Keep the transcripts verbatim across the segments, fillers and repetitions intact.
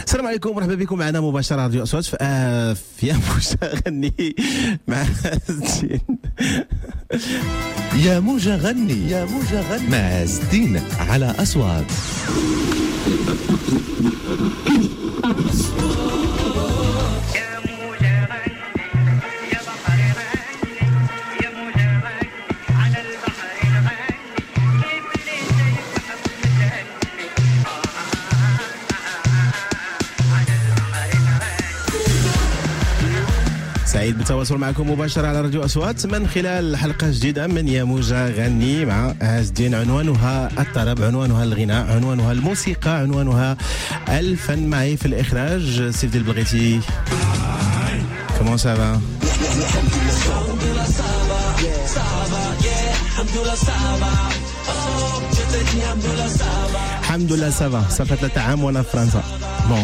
السلام عليكم ورحمة بكم معنا مباشرة راديو أصوات في آه في يا موجة غني مع الدين. يا موجة غني يا موجة غني مع الدين على أصوات. سعيد بالتواصل معكم مباشرة على راديو أصوات من خلال حلقة جديدة من يا موجة غني مع عز الدين. عنوانها الطرب، عنوانها الغناء، عنوانها الموسيقى، عنوانها الفن. معي في الإخراج سيف ديال بلغيتي. كومون سافا؟ الحمد لله سافا. صافي ثلاثة عام وانا في فرنسا. بون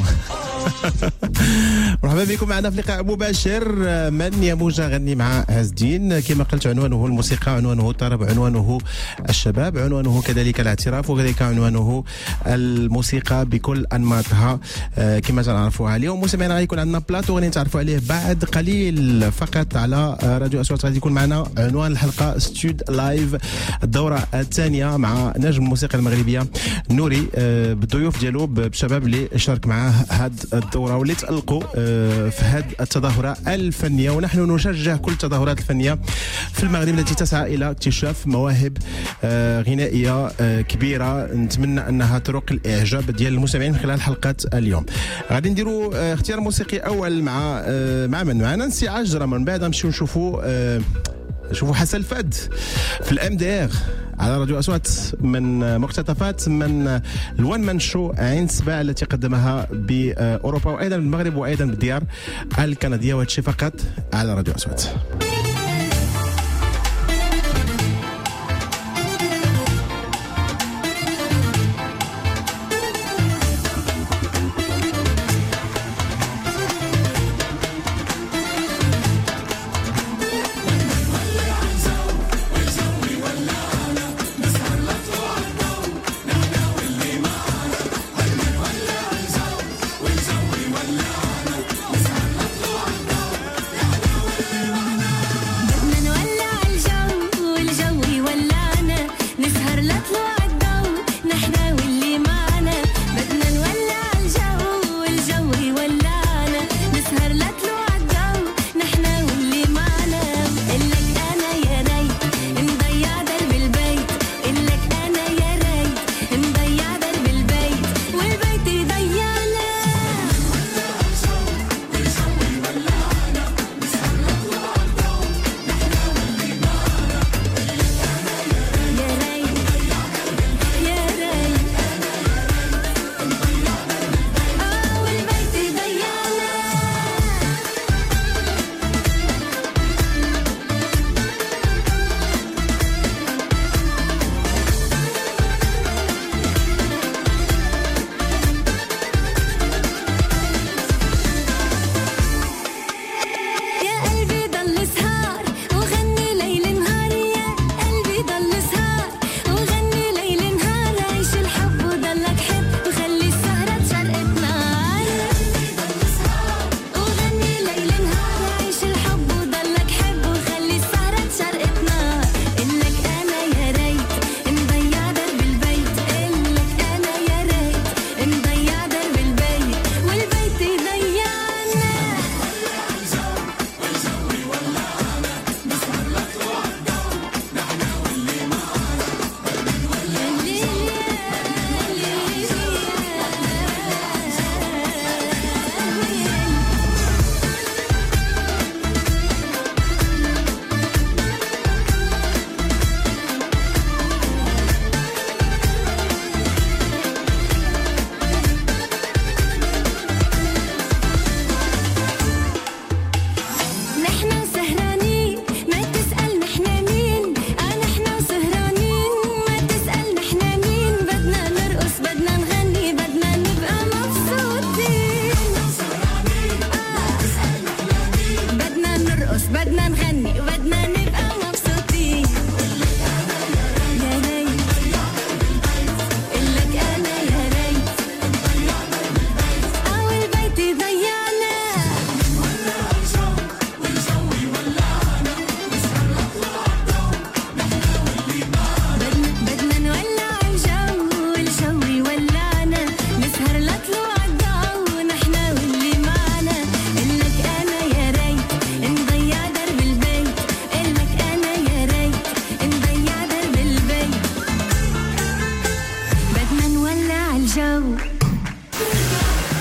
مرحبا بكم معنا في لقاء مباشر من يا موجة غني مع عز الدين. كما قلت عنوانه الموسيقى، عنوانه الطرب، عنوانه الشباب، عنوانه كذلك الاعتراف، وكذلك عنوانه الموسيقى بكل انماطها كما تعرفوها. اليوم مستمعينا غيكون عندنا بلاطو غادي نتعرفوا عليه بعد قليل فقط على راديو أصوات. غادي يكون معنا عنوان الحلقة ستود لايف، الدورة الثانية مع نجم الموسيقى المغربية نوري بالضيوف ديالو بالشباب اللي شارك معاه هاد الدورة واللي تألقوا في هذه التظاهرة الفنية. ونحن نشجع كل التظاهرات الفنية في المغرب التي تسعى إلى اكتشاف مواهب غنائية كبيرة. نتمنى أنها تروق الإعجاب ديال المستمعين من خلال حلقة اليوم. غادي نديروا اختيار موسيقي أول مع مع من معنا نسي عجرة، من بعد نمشيو نشوفوا شوفوا حسن الفد في الام دي ار على راديو أصوات من مقتطفات من الوان مان شو عين سباع التي قدمها بأوروبا وأيضا بالمغرب وأيضا بالديار الكندية، وهذا فقط على راديو أصوات.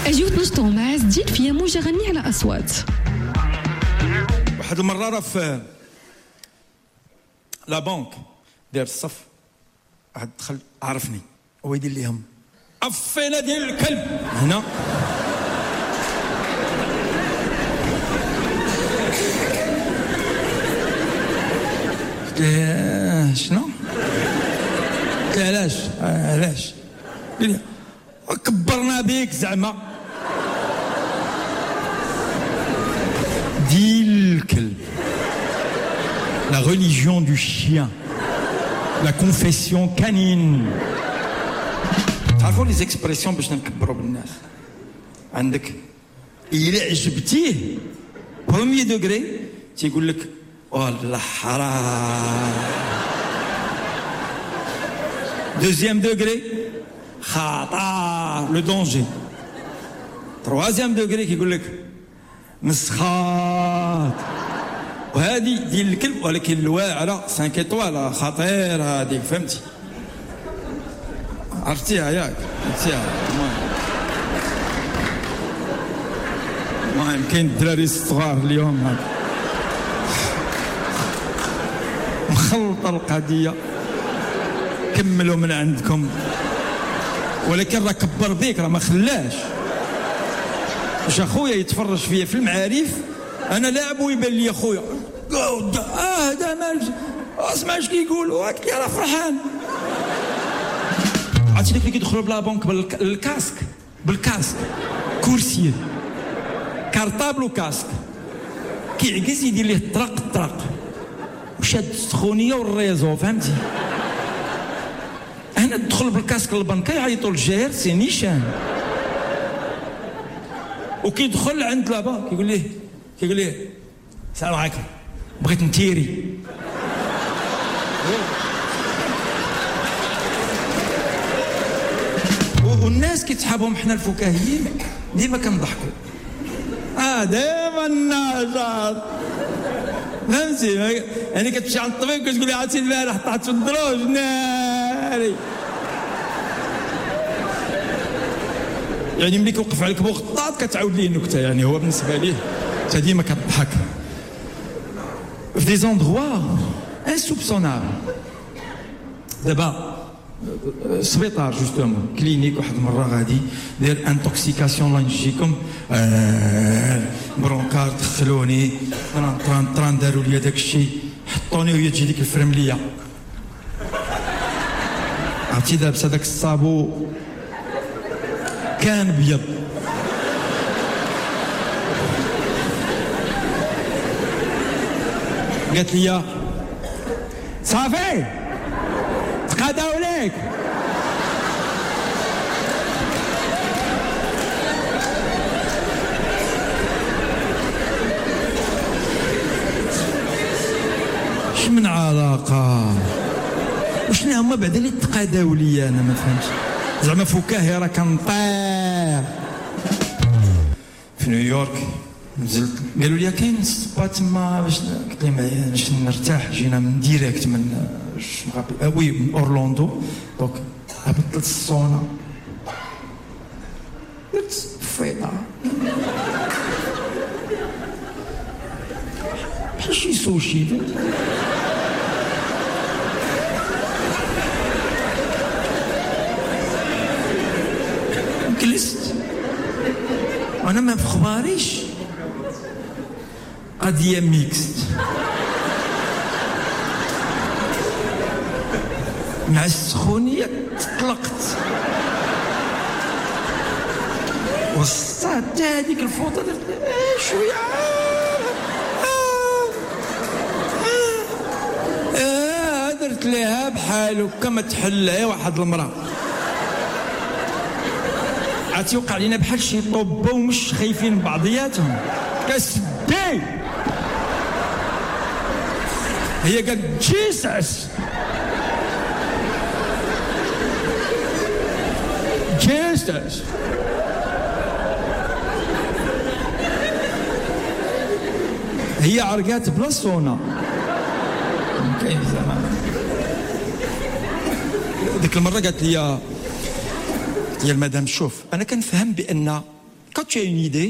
أجيو تنشطوا مع عز الدين في موجة غني على أصوات. واحد المرة راه في لا بنك داير الصف، واحد دخل عرفني هو يدير ليهم عفينا ديال الكلب هنا. قلت له شنو؟ قلت له علاش؟ علاش؟ قال لي كبرنا بيك زعما ديال الكلب. La religion du chien, la confession canine. تعرفوا لي زيكسبريسيون باش نكبروا بالناس. عندك إلا عجبتيه بروميي دوغري تيقول لك والله حرام. دوزيام دوغري خطر لو دونجي. تروازيام دوغري كيقول لك مسخات. وهذه ديال الكلب، ولكن الواعره خمسة ايطوال خطير هذيك، فهمتي؟ عرفتيها ياك؟ عرفتيها. المهم كاين الدراري الصغار اليوم هذا مخلطه القضيه، كملوا من عندكم. ولكن راه كبر بيك، راه ما خلاش. واش اخويا يتفرج فيا في المعارف انا لاعب ويبان لي اخويا اه هذا مالك اسمع اش كيقولوا هاك راه فرحان. عرفتي داك اللي كيدخلوا بلا بنك بالكاسك، بالكاسك كرسي كارطابل وكاسك، كيعكس يدير ليه الطرق الطرق وشاد السخونيه والريزو، فهمتي؟ انا تدخل بالكاسك للبنكه يعيطوا للجير سي نيشان. وكيدخل عند لابا كيقول ليه كيقول ليه السلام عليكم بغيت نتيري. والناس كيتحابهم حنا الفكاهيين ديما كنضحكوا. اه ديما النجاط، فهمتي؟ يعني كتمشي عند الطبيب كتقول له عرفتي البارح طاحت في الدروج ناري. يعني ملي كيوقف عليك بوغطاط كتعاود ليه النكته، يعني هو بالنسبه ليه انت ديما كتضحك في دي زوندغوا انسوبسونابل. دابا سبيطار جوستومون كلينيك، واحد المره غادي داير انتوكسيكاسيون الله ينجيكم، برونكار دخلوني طران طران داروا لي داك الشيء، حطوني وهي تجي ديك الفرمليه عرفتي لابسه داك الصابو كان بيض. قالت لي صافي تقاداو ليك. اش من علاقه؟ وشنو هما بعدا اللي تقاداو ليا؟ انا ما فهمتش. زعما فكاهي راه كنطير في نيويورك. نزلت قالوا لي كاين سبا تما باش قلت لهم باش نرتاح. جينا من ديريكت من وي من اورلاندو، دونك هبطت للصونا درت فيضه بحال شي سوشي. جلست وانا ما بخباريش قضيه ميكست مع السخونيه. تطلقت وصلت هذيك الفوطه درت آه شويه آه آه درت لها بحال هكا ما تحلها واحد المراه. عرفتي وقع لينا بحال شي طوبه ومش خايفين بعضياتهم. كسدي هي قالت جيسس جيسس. هي عرقات بلا صونا. كاين زمان ديك المره قالت لي يا المدام شوف انا كنفهم بان quand tu as une idée,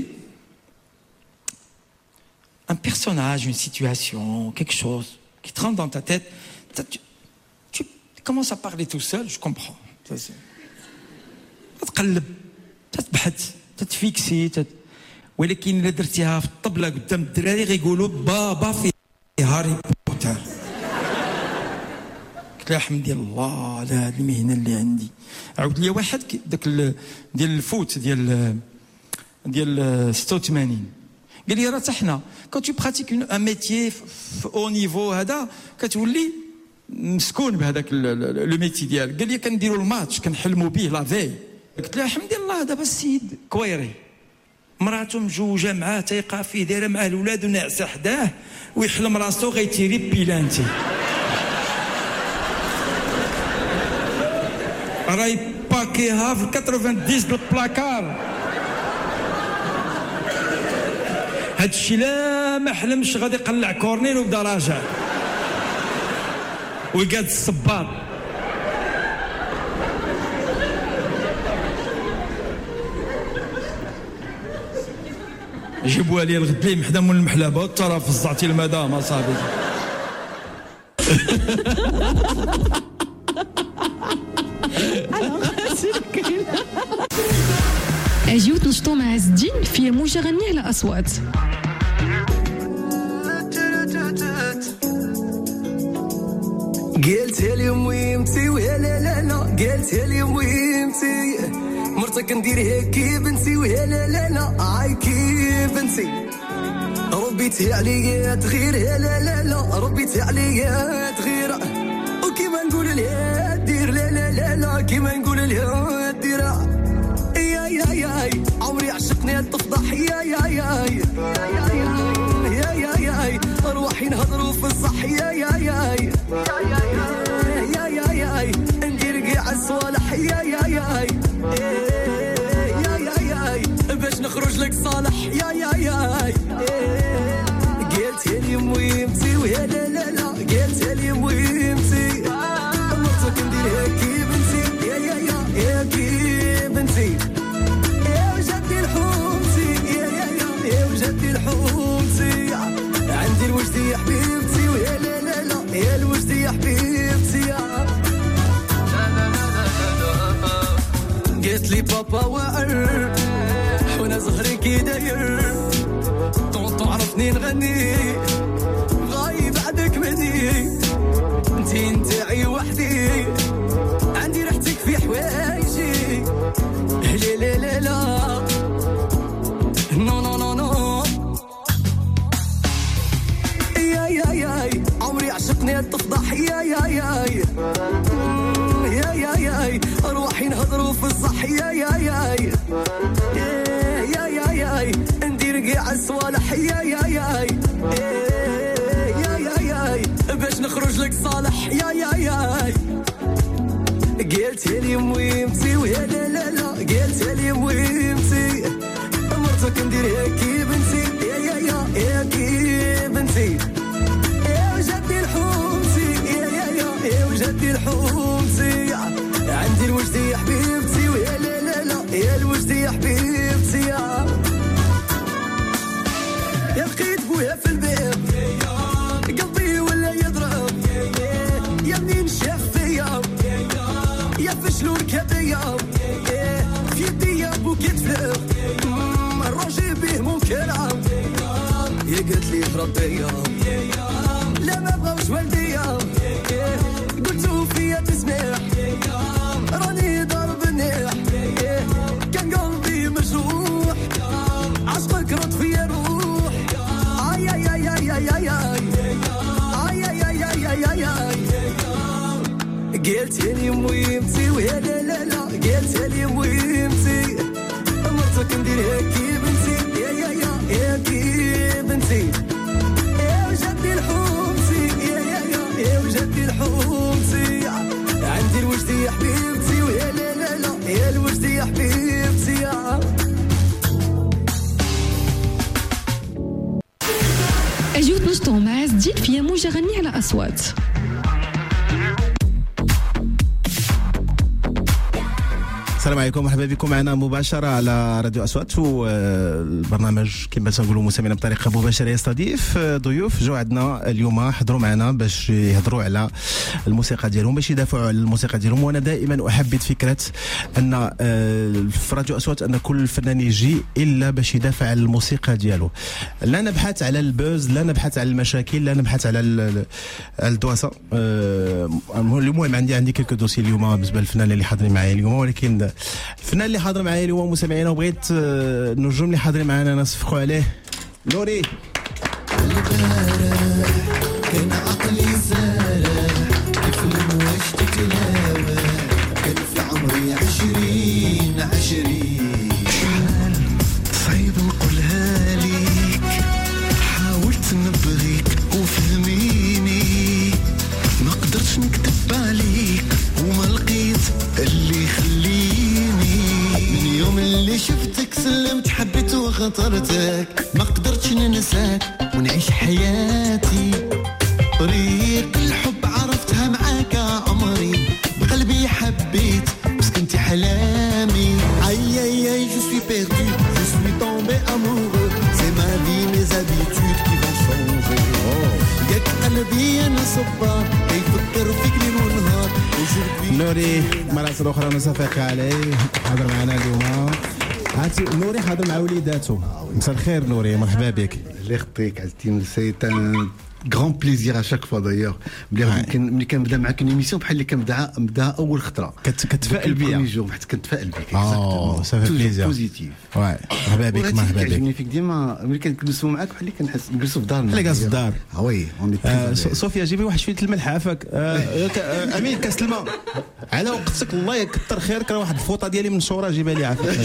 un personnage, une situation, quelque chose qui te rentre dans ta tête, tu, tu commences à parler tout seul, je comprends. تتقلب تتبحث تتفيكسي تت... ولكن إلا درتيها في الطبلة قدام الدراري غيقولوا بابا في هاري بوتر. قلت له حمدي الله على هذه المهنة اللي عندي. عاود لي واحد داك ال... ديال الفوت ديال ديال ستة وثمانين قال لي راه حتى حنا كون تو براتيك ان ميتيي في او نيفو هذا كتولي مسكون بهذاك لو ميتي ديالك. قال لي كنديروا الماتش كنحلموا به لا في. قلت له حمدي الله دابا السيد كويري مراته مجوجه معاه تيقع فيه دايره معاه الاولاد وناعسه حداه ويحلم راسو غيتيري بيلانتي راي باكيها في تسعين ديال البلاكار. هادشي لا ما حلمش غادي يقلع كورنيل وبدا راجع ويقاد الصباط. جيبوها لي الغد لي محدا من المحلبه وترى فزعتي المدام اصاحبي. اجيو تنشطوا مع عز الدين في موجة غني على اصوات. قلتها لي مهمتي ويا لا لا لا قلتها لي مهمتي مرتك نديرها كي بنتي ويا لا لا لا عاي كي بنتي ربيتي عليا تغير يا لا لا لا ربيتي عليا تغير وكيما نقول لها دير لا لا لا لا كيما نقول لها دير يا يا يا عمري عشقني تفضح يا يا يا يا يا يا روحي نهضروا في الصح يا يا يا يا يا يا ندير كاع الصوالح يا يا يا يا يا يا باش نخرج لك صالح يا يا يا قلتها لي مهمتي ويا لا لا لا قلتها لي مهمتي مرتك نديرها كي بنتي يا يا يا يا كي بنتي يا وجدي الحومتي يا يا يا يا وجدي الحومتي عندي الوجد يا حبيبتي ويا لا لا لا يا الوجد يا حبيبتي قلت لي بابا وقر وانا زهري كي داير طونطو عرفني نغني غايب بعدك مني انتي نتاعي وحدي عندي ريحتك في حوايجي لا لا لا لا نو نو نو نو يا يا يا عمري عشقني تفضح يا يا يا يا يا يا روحي نهضروا في الصح يا يا يا يا يا يا ندير كاع الصوالح يا يا يا يا يا يا باش نخرج لك صالح يا يا يا قلتها لي مهمتي ويا لا لا لا قلتها لي مهمتي مرتك نديرها كي بنتي يا يا يا يا كي بنتي يا وجدي الحومتي يا يا يا يا وجدي الحومتي عندي الوجد يا حبيبتي ويا لا لا لا يا الوجد يا حبيبتي يا لقيت بويا في الباب قلبي ولا يضرب يا منين شاف فيا يا فشلون كبيا في يدي يا بوكيت فلوق الراجل به مو كلام يا قلت لي هرب بيا لا ما بغاوش والديا قلتو فيا تسمع راني ضرب النيح كان قلبي مجروح عشقك رد فيا روح اي اي اي اي اي اي اي اي اي اي قلتها لي مهمتي ويا لا لا لا قلتها لي مهمتي مرتك نديرها كي بنتي يا يا يا يا كي بنتي يا وجدي الحومتي يا يا يا يا وجدي الحومتي عندي الوجد يا حبيبتي ويا لا لا لا يا الوجد يا حبيبتي يا اجيو تنشطوا مع عز الدين في موجة غني على اصوات. السلام السلام عليكم، مرحبا بكم معنا مباشرة على راديو أصوات، والبرنامج كما تنقولوا مسمينا بطريقة مباشرة يستضيف ضيوف جو عندنا اليوم حضروا معنا باش يهضروا على الموسيقى ديالهم، باش يدافعوا على الموسيقى ديالهم. وأنا دائما أحبذ فكرة أن في راديو أصوات أن كل فنان يجي إلا باش يدافع على الموسيقى ديالو. لا نبحث على البوز، لا نبحث على المشاكل، لا نبحث على الدواسة. المهم عندي عندي كيلكو دوسي اليوم بالنسبة للفنان اللي حاضرين معايا اليوم، ولكن الفنان اللي حاضر معايا اليوم مستمعينا وبغيت النجوم اللي حاضرين معانا نصفقوا عليه. نوري كان عقلي سارح كيف المواش تتلاوى، كان في عمري عشرين عشرين صعيب نقولها ليك، حاولت نبغيك وفهميني، ما قدرتش نكتب عليك وما لقيت اللي يخليني. من يوم اللي شفتك سلمت حبيت وخطرتك، ما قدرتش ننساك ونعيش حياتي. طريق الحب عرفتها معاك عمري، بقلبي حبيت بس كنتي حلامي. Aïe aïe aïe je suis perdu, je suis tombé amoureux, c'est ma vie mes habitudes qui vont changer. جاك قلبي أنا صبار يفكر فيك ليل ونهار. نوري مرة أخرى نصفق عليه حاضر معنا اليوم. هاتي نوري حاضر مع وليداته. مساء الخير نوري، مرحبا بك. الله يخطيك عزتي، سي ان غران بليزير اشاك فوا دايوغ. ملي كنبدا معاك ايميسيون بحال اللي كنبدا نبدا اول خطره كتفائل بيا حيت كنتفائل بك. اه صافي بليزير بوزيتيف. واي مرحبا بك مرحبا بك. كيعجبني فيك ديما ملي كنجلسوا معاك بحال اللي كنحس نجلسوا في دارنا. بحال جالس في الدار. اه وي صوفيا جيبي واحد شويه الملح عافاك. امين كاس الماء على وقتك، الله يكثر خيرك. راه واحد الفوطه ديالي من شوره جيبها لي عافاك.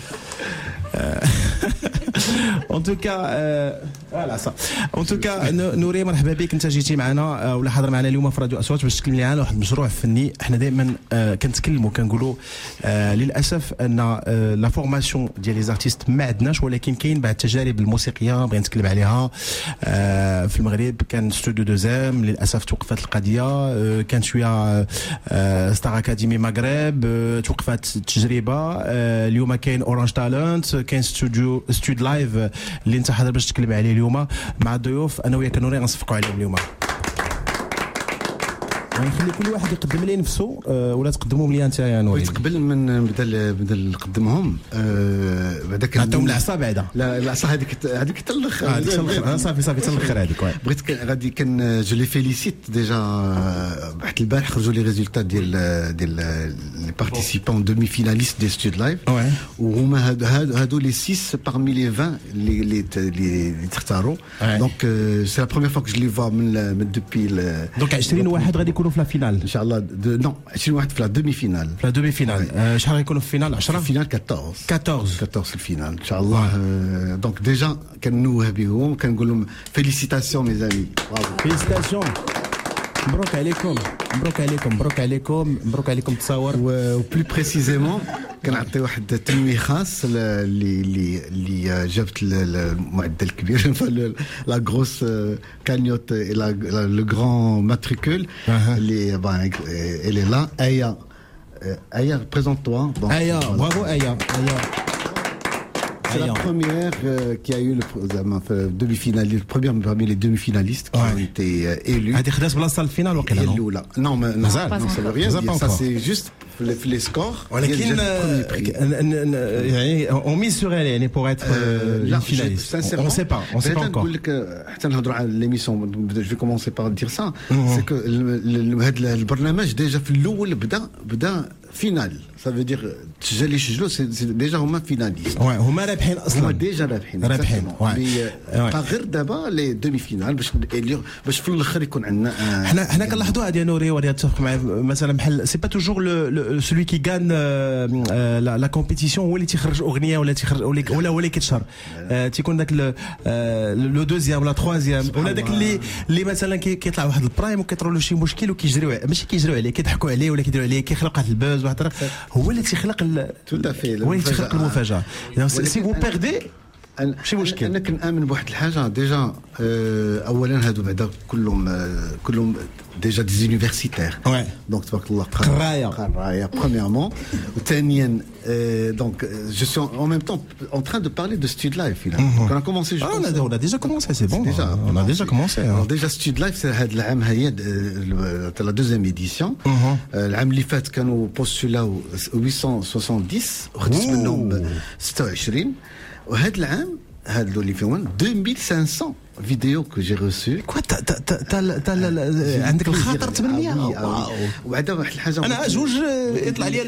ان توكا فوالا صا ان توكا نوري مرحبا بك. انت جيتي معنا ولا حاضر معنا اليوم في راديو اصوات باش تكلمني على واحد المشروع فني. احنا دائما كنتكلموا كنقولوا للاسف ان لا فورماسيون ديال لي زارتيست ما عندناش، ولكن كاين بعض التجارب الموسيقيه بغيت نتكلم عليها. في المغرب كان ستوديو دوزام للاسف توقفت القضيه، كان شويه ستار اكاديمي مغرب توقفت التجربه. اليوم كاين اورانج تالنت، كاين ستوديو ستود لايف اللي انت حاضر باش تتكلم عليه اليوم مع الضيوف. انا وياك نوري غنصفقوا عليهم اليوم. غنخلي كل واحد يقدم لي نفسه ولا تقدمهم لي انت يا نوري. قبل من بدا بدا نقدمهم بعدا كنعطيهم العصا بعدا. لا العصا هذيك هذيك حتى الاخر. هذيك صافي صافي حتى الاخر هذيك. بغيت غادي كان جو لي فيليسيت ديجا. واحد البارح خرجوا لي ريزولتا ديال ديال لي بارتيسيبون دومي فيناليست دي ستود لايف، وهما هادو هادو لي سيس بارمي لي عشرين اللي اللي اللي تختاروا. دونك سي لا بروميير فوا كو جو لي فوا من من دوبي. دونك عشرين واحد غادي يكونوا في لا فينال ان شاء الله. نو عشرين واحد في لا دومي فينال. في لا دومي فينال شحال غيكونوا في الفينال؟ عشرة الفينال أربعطاش أربعطاش أربعطاش الفينال ان شاء الله. دونك ديجا كنوه بهم كنقول لهم فيليسيتاسيون مي زامي. فيليسيتاسيون، مبروك عليكم مبروك عليكم مبروك عليكم مبروك عليكم. تصور وبلو بريسيزيمون كنعطي واحد التنويه خاص اللي اللي اللي جابت المعدل الكبير لا غروس كانيوت لو غران ماتريكول اللي بان اللي لا. ايا ايا بريزونت توا. ايا برافو ايا ايا. C'est la première euh, qui a eu le demi-finaliste, le premier parmi les demi-finalistes qui ouais. ont été euh, élus. هذه خدات بلاصه الفينال وقيلا non non mais non, non ça veut rien dire. Ça c'est juste les, les scores. ولكن يعني on mise sur elle يعني pour être euh, une finaliste. On sait pas, on sait pas encore. نقول لك حتى نهضروا على ليميسيون. je vais commencer par dire ça. c'est que هذا البرنامج ديجا في الاول بدا بدا فينال. ça veut dire تسجل اللي سجلوا سي ديجا هما فيناليست. وي هما رابحين اصلا. هما ديجا رابحين رابحين. غير دابا لي دومي فينال باش باش في الاخر يكون عندنا. حنا حنا كنلاحظوا هذه نوري ولي اتفق معايا مثلا بحال سي با توجور celui qui gagne la compétition هو اللي تيخرج اغنيه ولا تيخرج ولا هو اللي كيتشهر. تيكون داك لو دوزيام ولا تروازيام ولا داك اللي اللي مثلا كيطلع واحد البرايم وكيطروا له شي مشكل وكيجريو ماشي كيجريو عليه كيضحكوا عليه ولا كيديروا عليه كيخلق واحد البوز واحد هو اللي تيخلق tout à fait هو اللي تيخلق المفاجاه. سي فو بيردي ماشي مشكل. انا كنامن بواحد الحاجه ديجا. اولا هادو بعدا كلهم كلهم ديجا دي يونيفرسيتير دونك تبارك الله قرايه قرايه premièrement. وثانيا donc je suis en même temps en train de parler de Stud Life finalement. On a commencé je pense. On a déjà commencé, c'est bon. On a déjà commencé. Alors déjà Stud Life c'est هذا العام هي la deuxième édition. العام اللي فات كانوا بوستولاو huit cent soixante-dix وخدت منهم ستة وعشرين. وهذا العام هادو اللي فيهم deux mille cinq cents فيديو كو جي ريسو. كوا تا تا تا عندك الخاطر ثمانمية. وعدا واحد الحاجه انا جوج يطلع لي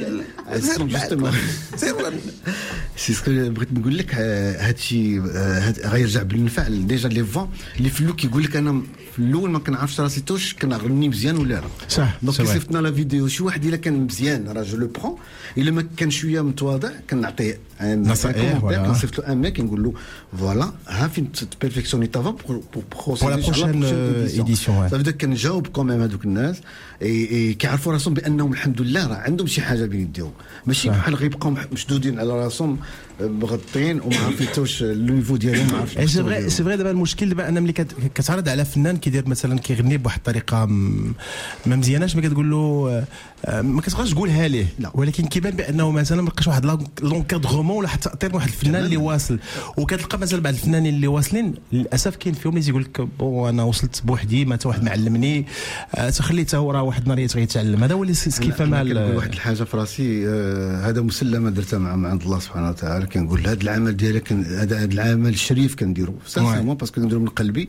سي سكو بغيت نقول لك. هادشي غيرجع بالنفع ديجا لي فون اللي في اللوك يقول لك انا في الاول ما كنعرفش راسي توش كنغني مزيان ولا لا. صح. دونك صيفطنا لا فيديو شي واحد الا كان مزيان راه جو لو برون، الا ما كان شويه متواضع كنعطيه نصائح. كنصيفط له ان ميك نقول له فوالا ها فين تبيرفيكسيوني تافون pour pour pour la prochaine édition. Ça veut dire كنجاوب كوميم هذوك الناس اي كيعرفوا راسهم بانهم الحمد لله راه عندهم شي حاجه بين يديهم، ماشي بحال غيبقاو مشدودين على راسهم مغطين وما عرفتوش الليفو ديالهم ما عرفتش. سي فري سي فري. دابا المشكل دابا انا ملي كتعرض على فنان كيدير مثلا كيغني بواحد الطريقه ما مزياناش، ما كتقول له ما كتبقاش تقولها ليه، ولكن كيبان بانه مثلا ما لقاش واحد لونكادغومون ولا حتى تاثير واحد الفنان اللي واصل. وكتلقى مثلا بعض الفنانين اللي واصلين للاسف كاين فيهم اللي يقول لك بون انا وصلت بوحدي ما حتى واحد ما علمني، تخلي حتى هو راه واحد النهار يتعلم. هذا هو اللي كيف مال واحد الحاجه في راسي. هذا مسلمه درتها مع عند الله سبحانه وتعالى. كنقول هذا العمل ديالك هذا العمل الشريف كنديرو سانسيرمون باسكو كنديرو من قلبي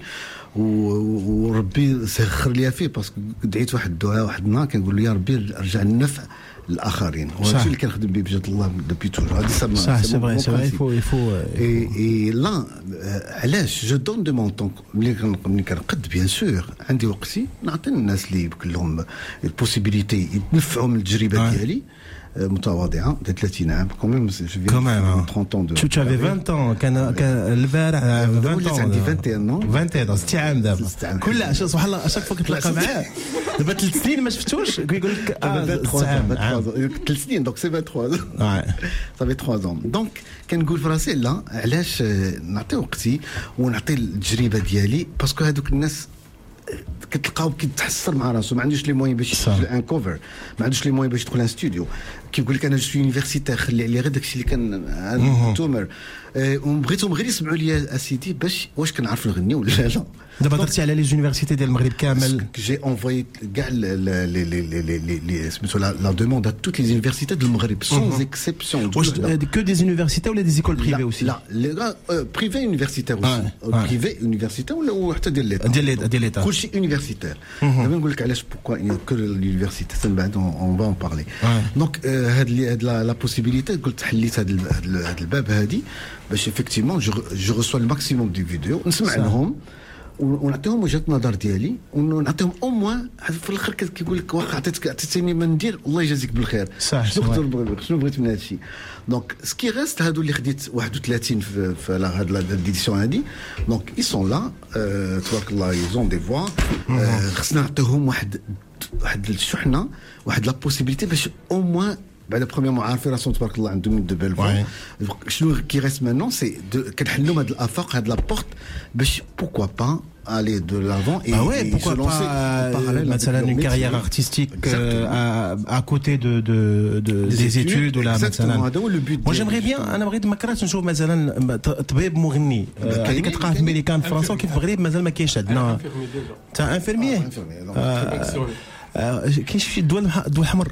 وربي سخر ليا فيه، باسكو دعيت واحد الدعاء واحد النهار كنقول له يا ربي رجع النفع للاخرين. وهذا اللي كنخدم به بجد الله دوبي توجور. هذه سما صح. سي فري سي فري. يفو يفو اي لا علاش جو دون دو مون طون ملي كنقد بيان سور عندي وقتي نعطي الناس اللي لهم البوسيبيليتي يتنفعوا من التجربه ديالي متواضعه. ديال ثلاثين عام كوميم كوميم ثلاثين ans. Tu avais vingt ans. كان كان البارح vingt ans. عندي vingt et un ans. vingt ans ستة عام دابا. كل سبحان الله اشاك فوق كتلاقى معاه دابا ثلاث سنين ما شفتوش كيقول لك ثلاث عام ثلاث سنين دونك سي vingt-trois ans. صافي trois ans. دونك كنقول في راسي لا علاش نعطي وقتي ونعطي التجربه ديالي، باسكو هذوك الناس كتلقاو كيتحسر مع راسو ما عندوش لي موين باش يسجل ان كوفر، ما عندوش لي موين باش يدخل ان ستوديو. كيقول لك انا جو يونيفرسيتير خلي عليا غير داكشي اللي كان تومر. وبغيتهم غير يسمعوا لي اسيدي باش واش كنعرف نغني ولا لا. دابا درتي على لي يونيفرسيتي ديال المغرب كامل. جي انفوي كاع لي لي لي لي سميتو لا دوموند ا توت لي يونيفرسيتي ديال المغرب سون اكسبسيون. واش كو دي يونيفرسيتي ولا دي زيكول بريفي اوسي؟ لا لي بريفي يونيفرسيتير اوسي. بريفي يونيفرسيتير ولا حتى ديال ليتا ديال ليتا ديال ليتا كلشي يونيفرسيتير. دابا نقول لك علاش بوكو كو لونيفرسيتي من بعد اون فا اون بارلي. دونك هاد هاد لا بوسيبيليتي قلت حليت هاد هاد الباب هادي باش افكتيمون جو ريسوا الماكسيموم دي فيديو نسمع لهم ونعطيهم وجهه النظر ديالي ونعطيهم او موان. في الاخر كيقول لك واخا عطيتك عطيتيني ما ندير الله يجازيك بالخير. صح. شنو بغيت من هذا الشيء. دونك سكي ريست هادو اللي خديت واحد وثلاثين في, في هاد ليديسيون هادي. دونك اي سون لا تبارك الله يزون دي فوا. خصنا نعطيهم واحد واحد الشحنه واحد لا بوسيبيليتي باش او موان بعد برومييرمون عارفين راسهم تبارك الله عندهم دو بيل فون. شنو كي ريست مانون سي كنحلوا هاد الافاق هاد لابورت باش بوكوا با aller de l'avant et, ah ouais, et pourquoi se lancer pas, en parallèle مثلا une carrière artistique euh, à, à côté de, de, de des, des études ولا مثلا. moi j'aimerais bien انا بغيت ما كرهتش نشوف مثلا طبيب مغني هذه كتلقاها في امريكان في فرنسا وكيف في المغرب مازال ما كاينش عندنا تاع انفيرميي. كاين شي دول دول حمر.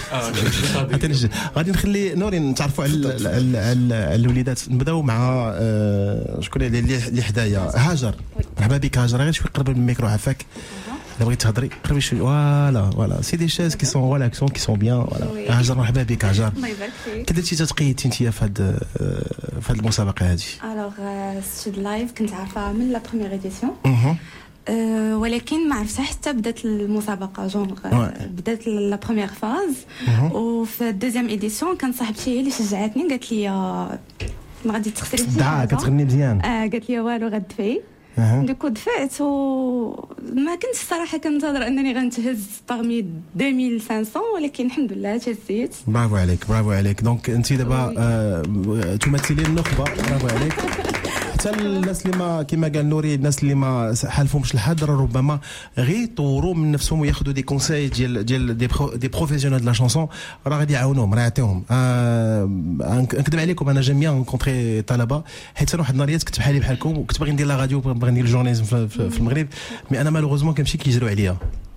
غادي نخلي نورين نتعرفوا على الوليدات. نبداو مع شكون اللي حدايا. هاجر مرحبا بك هاجر. غير شوي قرب من الميكرو عافاك الا بغيتي تهضري قربي شوي. فوالا فوالا سي دي شيز كي سون فوالا كي سون بيان. فوالا هاجر مرحبا بك هاجر. الله يبارك فيك. كي درتي تتقيدتي انت في هاد في هاد المسابقه هذه؟ الوغ ستود لايف كنت عارفه من لا بروميير ايديسيون أه ولكن ما عرفتها حتى بدات المسابقه جونغ بدات لا بروميير فاز. وفي الدوزيام ايديسيون كان صاحبتي هي اللي شجعتني قالت لي ما غادي تخسري دعاء كتغني مزيان. اه قالت لي والو غدفي دوكو دفعت وما كنتش الصراحه كنتظر انني غنتهز باغمي deux mille cinq cents ولكن الحمد لله تهزيت. برافو عليك برافو عليك. دونك انت دابا آه تمثلين النخبه. برافو عليك. حتى الناس اللي ما كما قال نوري الناس اللي ما حالفهمش الحظ ربما غير يطوروا من نفسهم وياخذوا دي كونساي ديال ديال دي دي بروفيسيونيل لا شانسون راه غادي يعاونوهم راه يعطيهم. آه نكذب عليكم انا جيم بيان كونتري طلبه حيت انا واحد النهاريات كنت بحالي بحالكم وكنت باغي ندير لا راديو باغي ندير الجورناليزم في, في, في المغرب مي انا مالوغوزمون كنمشي كيجروا عليا.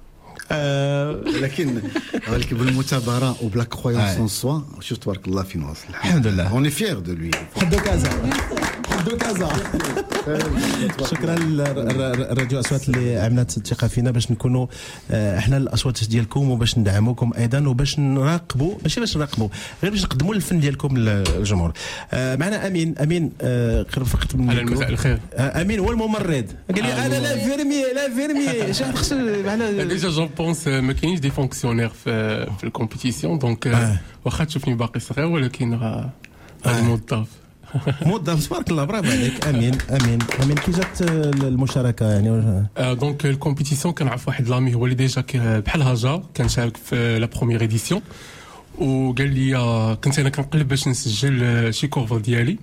لكن ولكن بالمثابره وبلا كرويونس ان سوا شوف تبارك الله فين وصل. الحمد لله اوني فيير دو لوي. حدو كازا حدو كازا. شكرا للراديو اصوات اللي عملت الثقه فينا باش نكونوا احنا الاصوات ديالكم وباش ندعموكم ايضا وباش نراقبوا ماشي باش نراقبوا غير باش نقدموا الفن ديالكم للجمهور. معنا امين. امين قرب فقط من مساء الخير. امين هو الممرض قال لي انا لا فيرمي لا فيرمي شنو خص معنا ديجا جون بونس ما كاينش دي فونكسيونير في في الكومبيتيسيون دونك واخا تشوفني باقي صغير ولكن راه موظف موظف تبارك الله. برافو عليك. امين امين امين كي جات المشاركه يعني دونك الكومبيتيسيون كنعرف واحد لامي هو اللي ديجا بحال هاجا كان شارك في لا بروميير ايديسيون وقال لي كنت انا كنقلب باش نسجل شي كورفر ديالي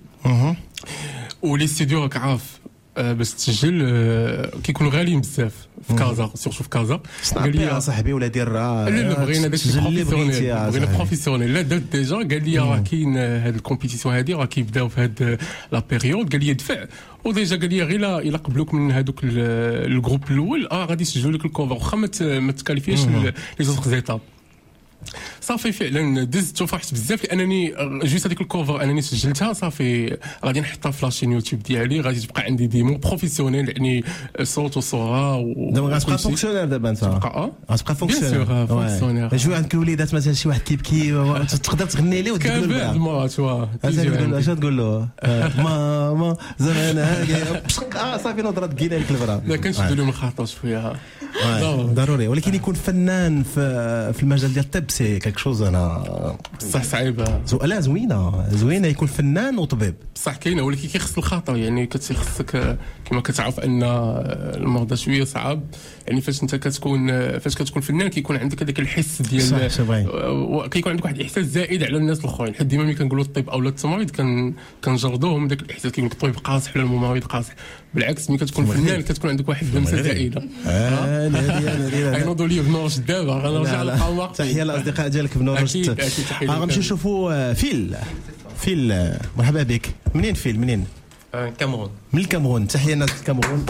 ولي ستوديو راك عارف باش تسجل كيكونوا غاليين بزاف في كازا سيرتو في كازا. قال لي يا صاحبي ولا دير راه لا بغينا داك البروفيسيونيل بغينا بروفيسيونيل لا درت ديجا قال لي راه كاين هاد الكومبيتيسيون هادي راه كيبداو في هاد لا بيريود قال لي دفع وديجا قال لي غير الا قبلوك من هادوك الجروب الاول اه غادي يسجلوا لك الكوفر واخا ما تكاليفياش لي زوطخ زيتاب صافي. فعلا دزت وفرحت بزاف لانني جوست هذيك الكوفر انني سجلتها صافي غادي نحطها في لاشين يوتيوب ديالي غادي تبقى عندي ديمو بروفيسيونيل يعني صوت وصوره و دابا غتبقى فونكسيونير دابا انت تبقى غتبقى فونكسيونير فونكسيونير جوي عندك الوليدات مثلا شي واحد كيبكي تقدر تغني ليه وتقول له ما توا اش تقول له ماما زمان هاكي اه صافي نضرب كينا لك البرا لا كنشدوا لهم الخطا شويه ضروري ولكن يكون فنان في في المجال ديال الطب سي كاك شوز انا بصح صعيبه لا زوينه زوينه يكون فنان وطبيب بصح كاينه ولكن كيخص الخاطر يعني كتخصك كما كتعرف ان المرضى شويه صعب يعني فاش انت كتكون فاش كتكون فنان كيكون عندك هذاك الحس ديال كيكون عندك واحد الاحساس زائد على الناس الاخرين حيت ديما ملي كنقولوا الطب او التمريض كان كنجردوهم داك الاحساس كيقول لك الطبيب قاصح ولا الممرض قاصح بالعكس ملي كتكون فنان كتكون عندك واحد اللمسه زائده. اه اي نوضوا لي بنورش دابا غنرجع للقمر. تحيه للاصدقاء ديالك بنورش. غنمشي نشوفوا فيل فيل مرحبا بك. منين فيل منين؟ كامرون. من الكامرون. تحيه الناس الكامرون.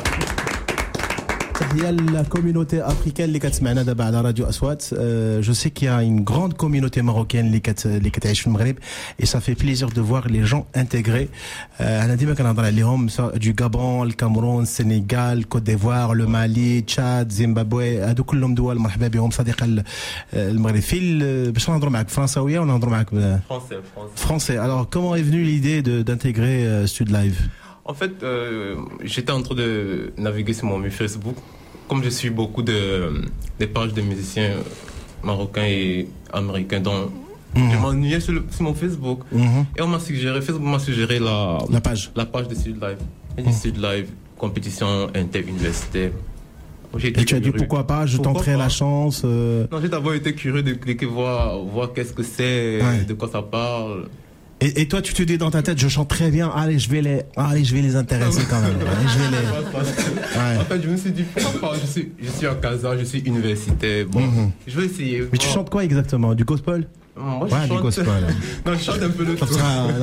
تحيه للكوميونيتي افريكان اللي كتسمعنا دابا على راديو اصوات. جو سي كي ا اون غراند كوميونيتي ماروكان اللي كت اللي كتعيش في المغرب اي سا في بليزير دو فوار لي جون انتيغري. انا ديما كنهضر عليهم دو غابون الكامرون السنغال كوت ديفوار لو مالي تشاد زيمبابوي هادو كلهم دول مرحبا بهم صديقه المغرب. فيل باش نهضروا معك فرنساويه ولا نهضروا معك فرونسي فرونسي. alors comment est venue l'idée de d'intégrer euh, Stud Live? En fait, euh, j'étais en train de naviguer sur mon Facebook. Comme je suis beaucoup de des pages de musiciens marocains et américains, donc mm-hmm. je m'ennuyais sur, sur mon Facebook. Mm-hmm. Et on m'a suggéré, Facebook m'a suggéré la la page, la page de Stud Live. Et mm-hmm. Stud Live, compétition inter-universitaire. Et tu as dit pourquoi pas, je pourquoi tenterai pas. La chance. Euh... Non, j'ai d'abord été curieux de cliquer, voir, voir qu'est-ce que c'est, ouais. de quoi ça parle. Et, et toi, tu te dis dans ta tête, je chante très bien. Allez, je vais les, allez, je vais les intéresser quand même. Allez, je vais les. Ouais. En fait, je me suis dit, pourquoi pas, je suis, je suis à Casa, je suis universitaire. Bon, mm-hmm. je vais essayer. Mais bon. Tu chantes quoi exactement? Du gospel? Moi, je ouais, chante... du gospel. Non, je chante un peu le tout.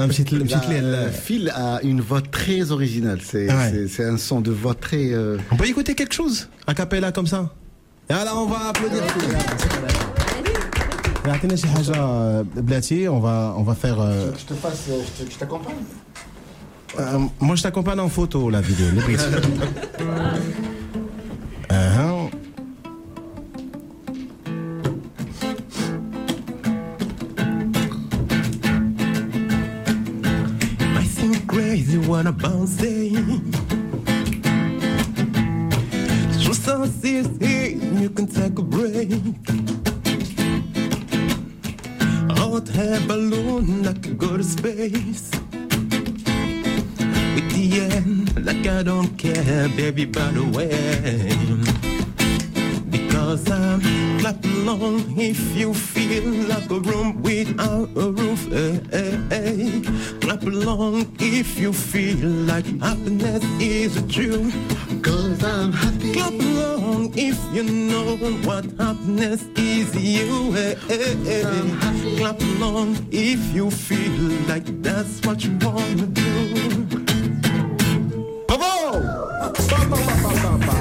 Phil a une voix très originale. C'est, ouais. c'est, c'est un son de voix très. Euh... On peut écouter quelque chose a cappella comme ça. Et alors, on va applaudir. اعطينا شي حاجه بلاتي on va on va faire je te fasse je t'accompagne moi je t'accompagne en photo la vidéo le brut اها I seem crazy when I'm bouncing just so easy you can take a break hot air balloon like a go to space with the end, like I don't care, baby, by the way. Because I'm clap along if you feel like a room without a roof. Hey, hey, hey. Clap along if you feel like happiness is a truth. Cause I'm happy. Clap along if you know what happiness is. You, hey, hey, hey. Clap along if you feel like that's what you wanna do. Bravo! Ba, ba, ba, ba, ba.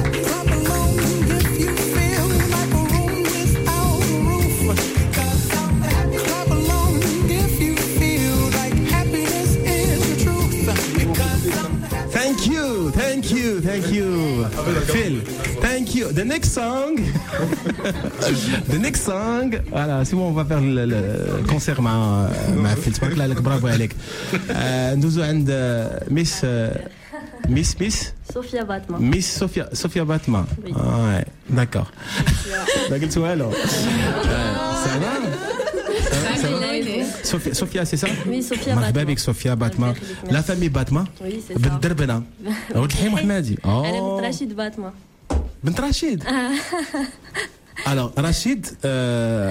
Thank you, thank you, thank you, Phil. Thank you. The next song, the next song. Voilà, c'est bon, on va faire le, le concert مع مع Phil. تبارك الله عليك، برافو عليك. ندوزو عند ميس ميس ميس Sophia Batma. Miss Sophia Sophia Batma. Oui. Ah, ouais, d'accord. ما قلت والو. Ça va? Sophia, Sophia, c'est ça? Oui, Sophia Batma. Batma. avec Sophia Batma. La famille Batma. Oui, c'est ça. بالدربنة. ولد الحي محمدي. أنا بنت رشيد باتما. بنت رشيد. Alors Rachid, euh,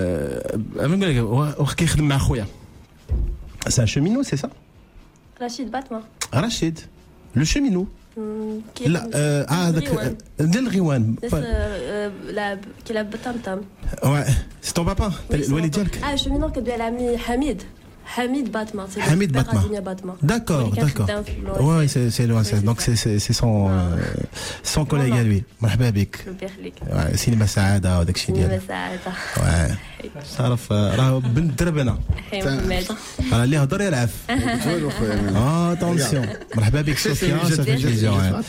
euh, qui خدم مع خويا. C'est un cheminot, c'est ça? Rachid Batma. Rachid, le cheminot. لا اه هذاك ديال الغيوان كي لعب بالطمطم. Ouais, c'est ton papa, الوالد ديالك. اه cheminot كدوي على عمي حميد. Hamid Batma, c'est Hamid Batma. Batma. D'accord, d'accord. Ouais, c'est c'est loin, donc c'est c'est c'est son son collègue à lui. مرحبا بك. Ouais, سينما سعادة وداك الشيء ديالك. سينما سعادة. Ouais. تعرف راه بنت دربنه. راه اللي هضر يلعب. اه attention. مرحبا بك سوفيا سوفيا.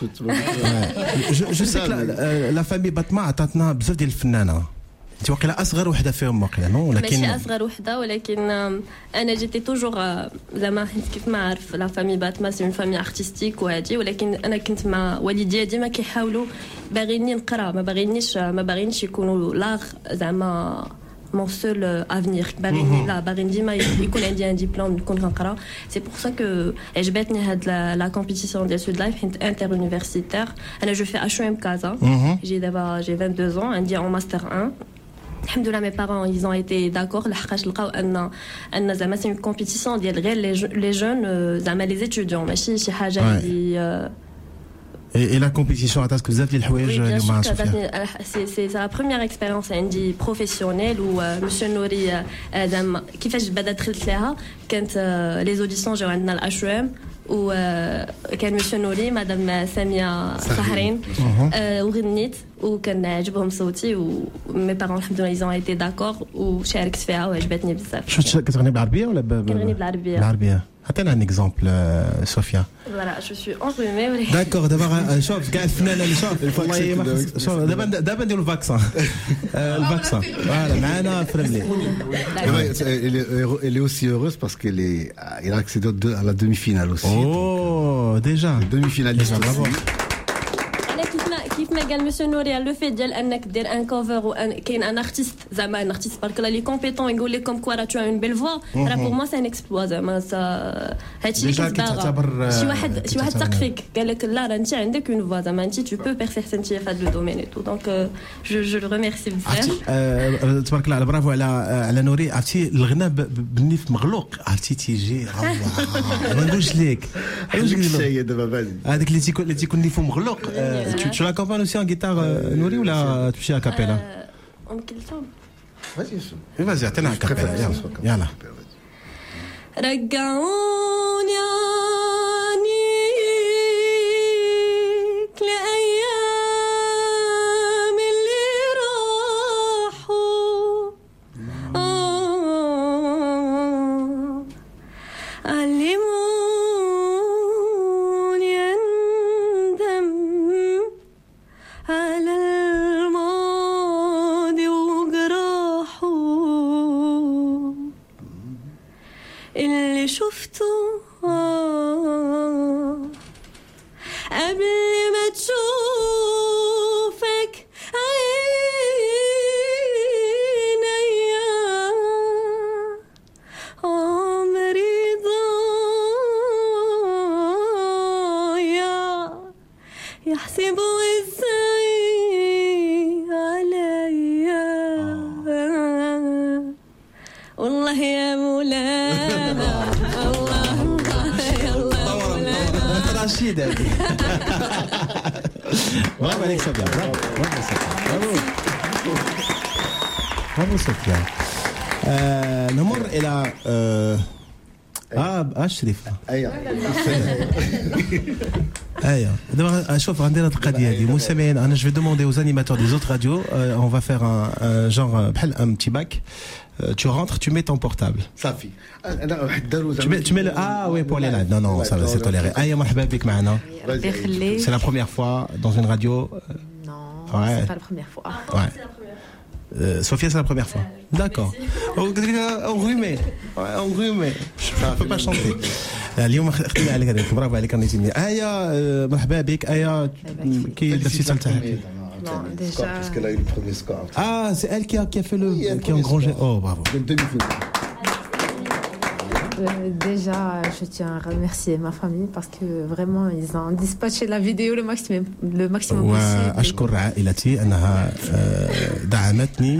جو سي لا فامي باتما عطاتنا بزاف ديال الفنانه. انت واقيلا اصغر وحده فيهم واقيلا نو ولكن ماشي اصغر وحده ولكن انا جيتي توجور زعما حيت كيف ما عارف لا فامي باتما سي اون فامي ارتستيك وهادي ولكن انا كنت مع والديا ديما كيحاولوا باغيني نقرا ما باغينيش ما باغينيش يكونوا لاغ زعما mon seul avenir باغيني لا باغيني ديما يكون عندي ان ديبلوم نكون كنقرا سي بور سا كو عجبتني هاد لا كومبيتيسيون ديال سود لايف حيت انتر يونيفرسيتير انا جو في اتش ام كازا جي دابا جي vingt-deux ans عندي en master un. الحمد لله mes parents ils ont été d'accord لحقاش لقاو ان ان زعما سي اون كومبيتيسيون ديال غير لي جون زعما لي ستوديون ماشي شي حاجه اللي Et la compétition عطاتك بزاف ديال الحوايج مع صوفيا. سي سي لا بروميير اكسبيريونس عندي بروفيسيونيل و مسيو نوري زعما كيفاش بدا دخلت لها كانت لي زوديسيون جاو عندنا الاش ام وكان مسيو نوري مدام ساميه صحرين وغنيت وكان عجبهم صوتي ومي بارون الحمد لله ايزون ايتي داكور وشاركت فيها وعجبتني بزاف. شو كتغني بالعربيه ولا كنغني بالعربيه؟ بالعربيه. عطينا ان اكزومبل صوفيا. فوالا جو سوي انرومي. داكور دابا شوف كاع الفنانه اللي شوف والله ما شوف دابا دابا نديروا الفاكسان الفاكسان فوالا معنا فريملي. Elle est aussi heureuse parce qu'elle est elle a accédé à la demi-finale aussi. Oh déjà demi-finaliste. Bravo. كيف ما قال مسيو نوري لو في ديال انك دير ان كوفر وكاين ان ارتيست زعما ان ارتيست بارك لي كومبيتون يقول لك كوم كوا راه تو اون بيل فوا راه بور موا سي ان اكسبلوا زعما هادشي اللي كتباغا شي واحد شي واحد ثق فيك قال لك لا راه انت عندك اون فوا زعما انت تو بو بيرفكسيونتي في هذا لو دومين اي تو دونك جو جو لو ريميرسي بزاف. تبارك الله برافو على على نوري. عرفتي الغناء بالنيف مغلوق عرفتي تيجي ما نقولش ليك هذاك اللي تيكون اللي تيكون نيفو مغلوق. Tu l'accompagnes aussi en guitare, euh, Nouri, ou là, tu fais a cappella? Euh, en quel temps? Vas-y, vas-y, attends, a cappella, yalla. رجعوني عنيك لأيام اللي راحوا علموني أندم على الماضي وجراحه اللي شفته يحسبوا ازاي عليا والله يا مولانا الله الله يا الله مولانا رشيد هذه برافو عليك سفيان برافو برافو برافو سفيان. نمر الى اه اشرف ايوه ايوه دابا شوف غندير هذه القضيه هذه مستمعين. انا جو في دوموندي aux animateurs des autres radios on va faire un, un genre بحال un petit bac. Tu rentres, tu mets ton portable. صافي. Tu mets, tu mets le ah oui pour les lives. Non non, ça va, c'est toléré. Aya مرحبا بك معنا. C'est la première fois dans une radio. Non, ouais. C'est pas la première fois. Ouais. Euh, Sophia, c'est la première fois. D'accord. Enrhumé. Enrhumé. Je ne peux pas chanter. اليوم خدنا عليك هذاك برافو عليك رانيتيني. آية مرحبا بك. آية كي درتي تلتحق. Non, déjà. Parce qu'elle a eu le premier score. Ah, c'est elle qui a, qui a fait le, oui, qui a un grand jet. Oh, bravo. Euh, déjà, je tiens à remercier ma famille parce que vraiment ils ont dispatché la vidéo le maximum, le maximum possible. وأشكر عائلتي أنها دعمتني.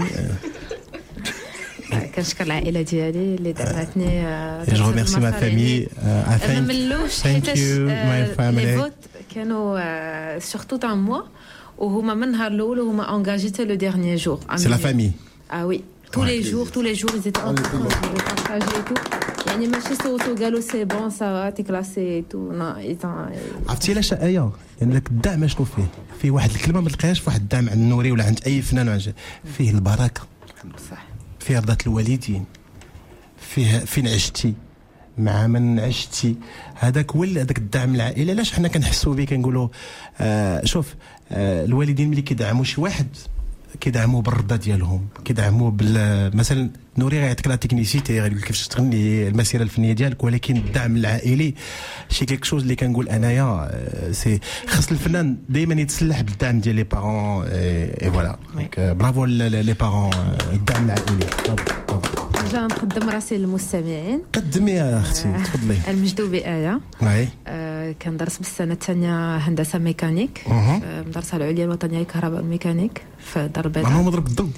كنشكر العائلة ديالي اللي دعمتني. Je remercie ma famille. Thank you, my family. Les votes كانوا surtout un mois. وهما من نهار الاول وهما engagés le dernier jour. C'est la famille. Ah oui, tous les jours, tous les jours ils étaient en train de partager et tout. يعني ماشي صوتوا قالوا سي بون سا تي كلاسي تو نا. عرفتي علاش آية؟ يعني داك الدعم شنو فيه؟ فيه واحد الكلمه ما تلقاهاش في واحد الدعم عند النوري ولا عند اي فنان. فيه البركه. صح. فيه رضا الوالدين. فيه فين عشتي مع من عشتي. هذاك هو هذاك الدعم العائله. علاش حنا كنحسوا به كنقولوا آه شوف آه الوالدين ملي كيدعموا شي واحد كيدعموا بالرضا ديالهم، كيدعموا بال مثلا نوري غيعطيك لا تكنيسيتي غيقول لك كيفاش تغني المسيره الفنيه ديالك، ولكن الدعم العائلي شي كيك شوز اللي كنقول انايا سي خاص الفنان دائما يتسلح بالدعم ديال لي بارون اي فوالا. دونك برافو لي بارون الدعم العائلي. جا نقدم راسي للمستمعين. قدمي يا اختي تفضلي. المجدوبي آية. وي. آه كندرس بالسنه الثانيه هندسه ميكانيك في المدرسه العليا الوطنيه للكهرباء والميكانيك في دار البيضاء. ما مضرب الضوء.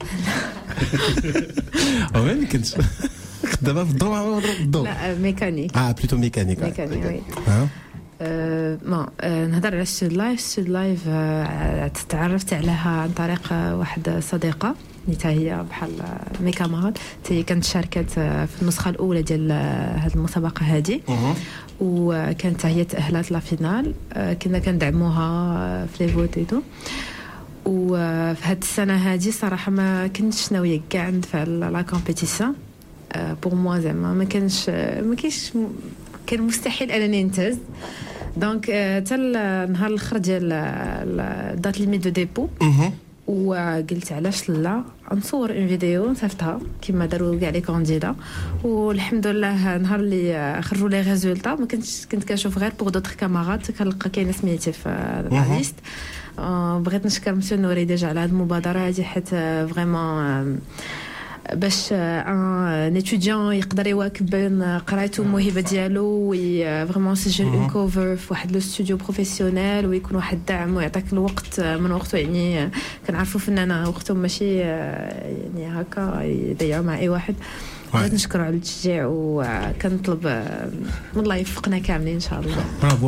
وين كنت خدامه في الضوء؟ ما مضرب الضوء. لا ميكانيك. اه بلوتو ميكانيك. ميكانيك وي. ها أه ما أه نهضر على السود لايف. السود لايف أه تعرفت عليها عن طريق واحدة صديقة اللي هي بحال مي كاماراد. هي كانت شاركت في النسخة الأولى ديال هذه المسابقة هذه وكانت هي تأهلت لا فينال. أه كنا كندعموها في لي فوتيتو. وفي هذه السنة هذه صراحة ما كنتش ناوية كاع نفعل لا كومبيتيسيون. بور موا زعما ما كانش ما كاينش كان مستحيل انني ننتز. دونك حتى النهار الاخر ديال دات ليميت دو ديبو وقلت علاش لا نصور اون فيديو نصيفطها كما داروا كاع لي كانديدا. والحمد لله نهار اللي خرجوا لي ريزولطا ما كنتش كنت كنشوف غير بوغ دوطخ كامارات كنلقى كاينه سميتي في لا ليست. بغيت نشكر مسيو نوري ديجا على هذه المبادره هذه حيت فريمون باش ان اتيديون يقدر يواكب بين قرايته والموهبه ديالو وي فريمون سجل اون كوفر في واحد لو ستوديو بروفيسيونيل ويكون واحد الدعم ويعطيك الوقت من وقته. يعني كنعرفوا فنانه وقتهم ماشي يعني هكا يضيعوا مع اي واحد. بغيت نشكر على التشجيع وكنطلب من الله يوفقنا كاملين ان شاء الله. برافو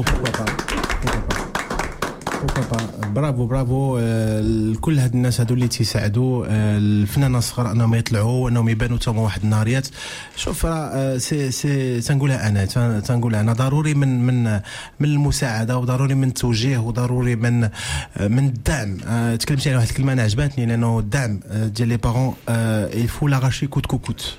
برافو برافو لكل هاد الناس هادو اللي تيساعدوا الفنانه الصغار انهم يطلعوا وانهم يبانوا تما واحد النهاريات. شوف راه سي سي تنقولها انا تنقولها انا ضروري من من من المساعده وضروري من التوجيه وضروري من من الدعم. تكلمتي على واحد الكلمه انا عجبتني لانه الدعم ديال لي بارون الفو لاراشي كوت كوكوت.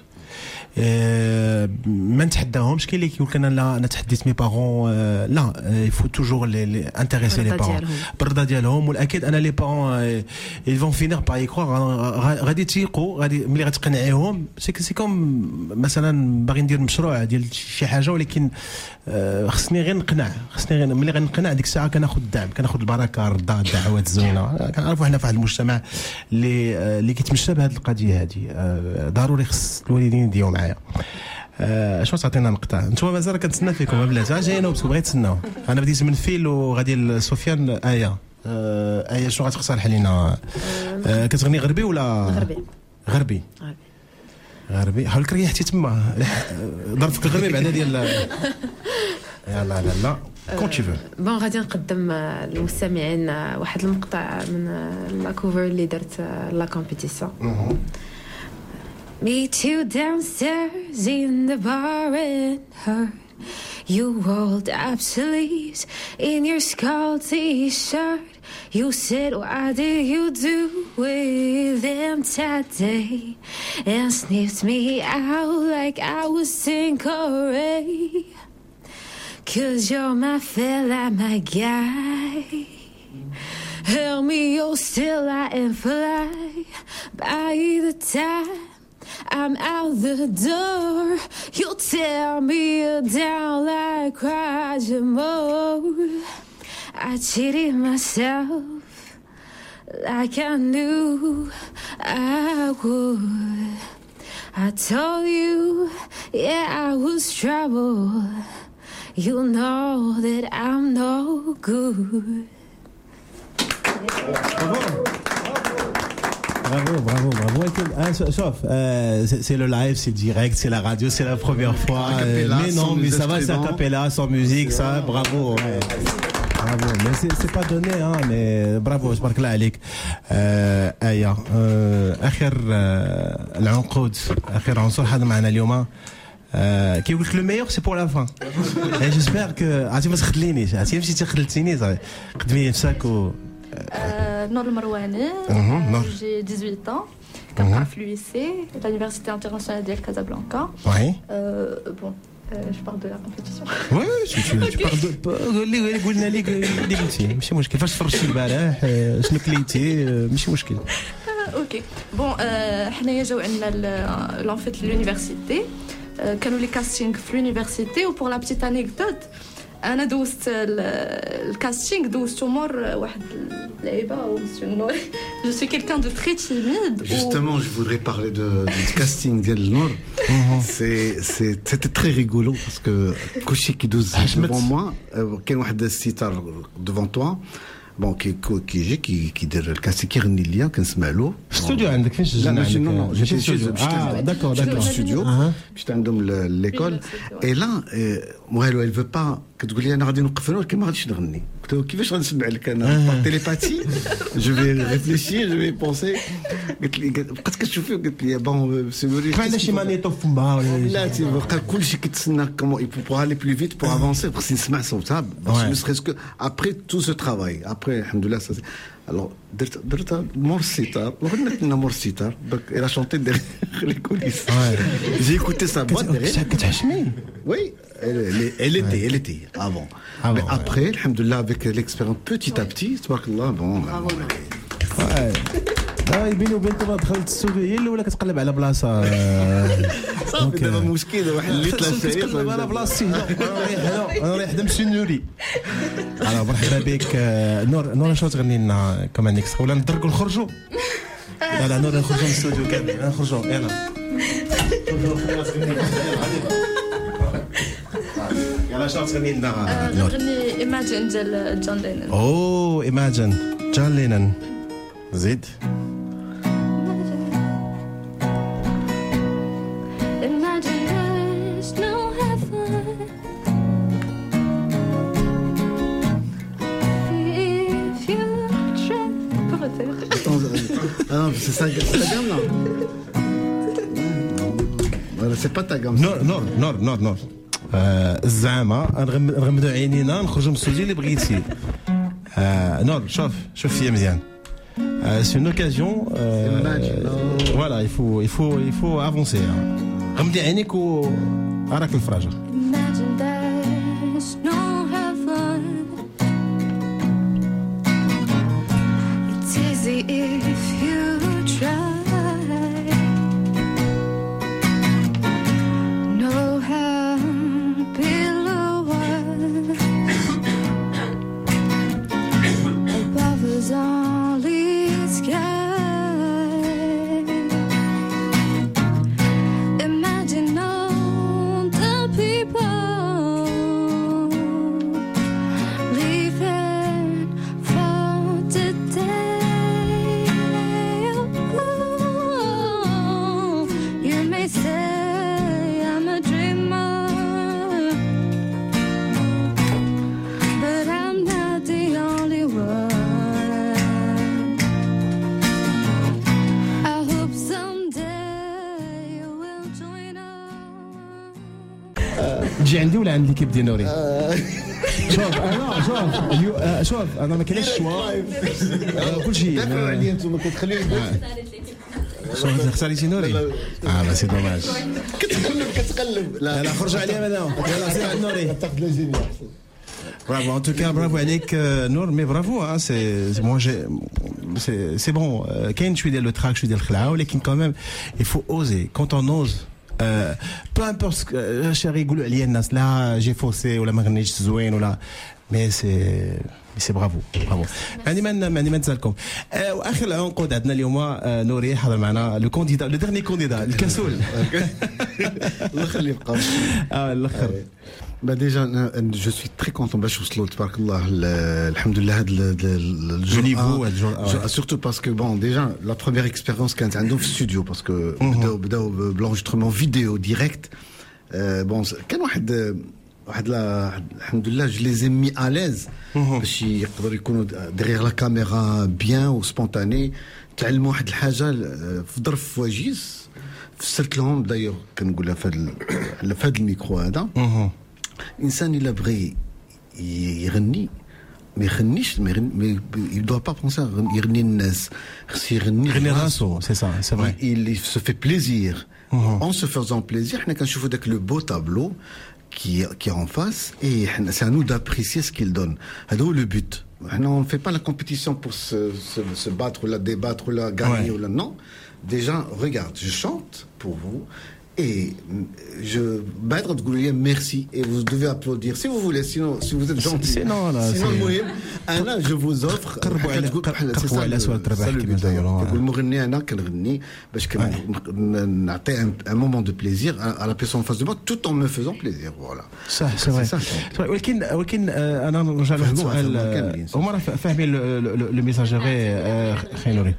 ما نتحداهمش. كاين اللي كيقول انا لا انا تحديت مي بارون لا يفو توجور لي انتريسي لي بارون بالرضا ديالهم. والاكيد انا لي بارون ils vont finir par y croire. غادي تيقوا غادي ملي غتقنعيهم سي سي كوم مثلا باغي ندير مشروع ديال شي حاجه ولكن خصني غير نقنع خصني غير ملي غنقنع ديك الساعه كناخذ الدعم كناخذ البركه الرضا الدعوات الزوينه. كنعرفوا حنا في واحد المجتمع اللي اللي كيتمشى بهذه القضيه هذه. ضروري خص الوالدين يديروا معايا. اش تعطينا مقطع انتم مازال كنتسنى فيكم البلاد جايين وبسكم بغيت تسناو انا بديت من فيل وغادي لسفيان ايه ايه شنو غتقترح علينا كتغني غربي ولا غربي غربي غربي حاول كريحتي تما ضربتك الغربي بعدا ديال يلا لا لا كون تي فو بون غادي نقدم للمستمعين واحد المقطع من لا كوفر اللي درت لا كومبيتيسيون Meet you downstairs in the bar and heard you rolled up sleeves in your skull t-shirt. You said, why did you do with them today? And sniffed me out like I was Tinkeray. Cause you're my fella, my guy. Help me, you're still I am fly. By the time I'm out the door, you'll tear me down like Quasimodo. I cheated myself like I knew I would. I told you, yeah, I was trouble. You know that I'm no good. Bravo, bravo, bravo. Ah, sauf, euh, c'est, c'est le live, c'est direct, c'est la radio, c'est la première fois. Euh, mais non, mais ça va, c'est a cappella, sans musique, ça, bravo. Ouais. Bravo, mais c'est, c'est pas donné, hein, mais bravo, تبارك الله عليك. آه آية آه آخر آه العنقود آخر عنصر هذا معنا اليوم. آه كيقول لك لو ميور سي بور لا فان. جيسبر كو عرفتي ما تخدلينيش، عرفتي مشيتي خدلتيني صافي. قدمي نفسك و نور المرواني j'ai dix-huit ans كنقرا في l'U I C l'université internationale ديال كازابلانكا. Oui. Bon, je parle de la compétition. Oui, tu, tu, tu parles de اللي قلنا لك اللي قلتي ماشي مشكل فاش تفرجتي البارح شنو كليتي ماشي مشكل. اوكي بون حنايا جاو عندنا لون فيت لونيفرسيتي كانوا لي كاستينغ في لونيفرسيتي و بور لا بتيت انيكدوت انا دوزت الكاستينغ دوزت مور واحد اللعيبه و نور جو سوي كيلكان دو تري تيميد. Justement, je voudrais parler de, du casting ديال نور. C'est c'est c'était très rigolo parce que كلشي كيدوز devant moi كاين واحد الستار devant toi بون كي كيجي كي كيدير الكاسي كيغني ليا كنسمع له. الاستوديو عندك فين سجلنا عندك؟ نو نو جيتي ستوديو. اه داكور داكور الاستوديو مشيت عندهم ليكول اي لا موالو elle veut pas كتقول لي انا غادي نوقف هنا ولكن ما غاديش نغني. قلت له كيفاش غنسمع لك انا بار تيليباتي جو في ريفليشير جو في بونسي. قلت لي بقيت كتشوفي قلت لي بون سيوري ما عندناش شي مانيتو فما لا تيبقى كلشي كيتسنى كومون يبو aller plus vite pour avancer خصني نسمع صوتها باش نسخيس كو ابري تو سو ترافاي ابري الحمد لله سا alors درت درت مور الستار وغنت لنا مور الستار دونك elle a chanté derrière les coulisses. J'ai écouté sa voix derrière. كتحشمي. Oui, elle elle était elle était avant. Mais après alhamdoulilah avec l'expérience petit à petit tabarakallah bon. Ouais. اه بيني وبينكم دخلت الاستوديو هي الاولى كتقلب على بلاصه صافي دابا مشكل واحد اللي طلع شي كتقلب على بلاصتي انا رايح هنا انا رايح نمشي نوري. الو مرحبا بك نور نور شنو تغني لنا كمان نيكس ولا ندركوا نخرجوا؟ لا لا نور نخرجوا من الاستوديو كامل نخرجوا يلا يلا شنو تغني لنا؟ نغني Imagine ديال جون لينون. اوه Imagine جون لينون زيد. Ah, c'est ça, c'est ta gamme là. Voilà, c'est pas ta gamme. نور نور نور نور نور الزعامة نغمدو عينينا نخرجو من الاستوديو اللي بغيتي. نور شوف شوف فيا مزيان. C'est une occasion. Voilà, il faut il faut il faut avancer. غمدي عينيك وراك الفراجة. If you try, know how below was above us only sky. Imagine no leaving for today. Ooh, you may say I'm a dreamer, but I'm not the only one. I hope someday you will join us. تجي عندي ولا عند ليكيب ديال نوري؟ شوف انا شوف اليو- آه، شوف انا ما كاينش شوا كل شيء دافعوا عليا انتم كتخليو شوف خسرتي نوري اه لا سي دوماج كتقلب كتقلب لا لا خرج عليا مدام يلا سير عند نوري تاخذ لا جيني Bravo, en tout cas, bravo عليك نور مي برافو hein, c'est c'est moi j'ai c'est c'est bon euh, كاين شويه ديال لو تراك شويه ديال الخلعه ولكن quand même il faut oser quand on ose euh, peu importe ce que شي يقولوا عليا الناس لا جي فوسي ولا ما غنيتش زوين ولا مي سي سي برافو برافو يعني ما يعني ما نسالكم آه واخر العنقود عندنا اليوم آه نوري حضر معنا لو كونديدا لو ديرني كونديدا الكسول الاخر اللي بقى اه الاخر Bah déjà, je suis très content. Bah, je vous souhaite, tabarakallah, alhamdoulilah, le niveau, surtout parce que bon, déjà, la première expérience quand on est dans le studio, parce que l'enregistrement vidéo direct, bon, كان واحد واحد لا alhamdoulilah, je les ai mis à l'aise باش يقدروا يكونوا derrière la caméra bien ou spontané. تعلموا واحد الحاجة في ظرف وجيز فسرت لهم داير كنقولها في هذا في هذا الميكرو هذا. الانسان الا بغى يغني ما يغنيش ما يدوا با بونسي يغني الناس خص يغني يغني راسو سي سا سي فري il se fait plaisir en se faisant plaisir حنا كنشوفوا داك لو بو تابلو qui qui est en face et c'est à nous d'apprécier ce qu'il donne. هذا هو لو بوت. حنا on ne fait pas la compétition pour se se, se battre ou la débattre ou la gagner ou la non. Déjà regarde, je chante pour vous et je Badr Goulier merci et vous devez applaudir si vous voulez, sinon si vous êtes gentil, sinon là sinon انا je vous offre قربوا على قربوا على سؤال الربح كما دايروا المغني انا كنغني باش نعطي un moment de plaisir à la personne en face de moi tout en me faisant plaisir. Voilà صح صح ولكن ولكن انا نرجع للسؤال هما راه فاهمين لو ميساجيري خينوري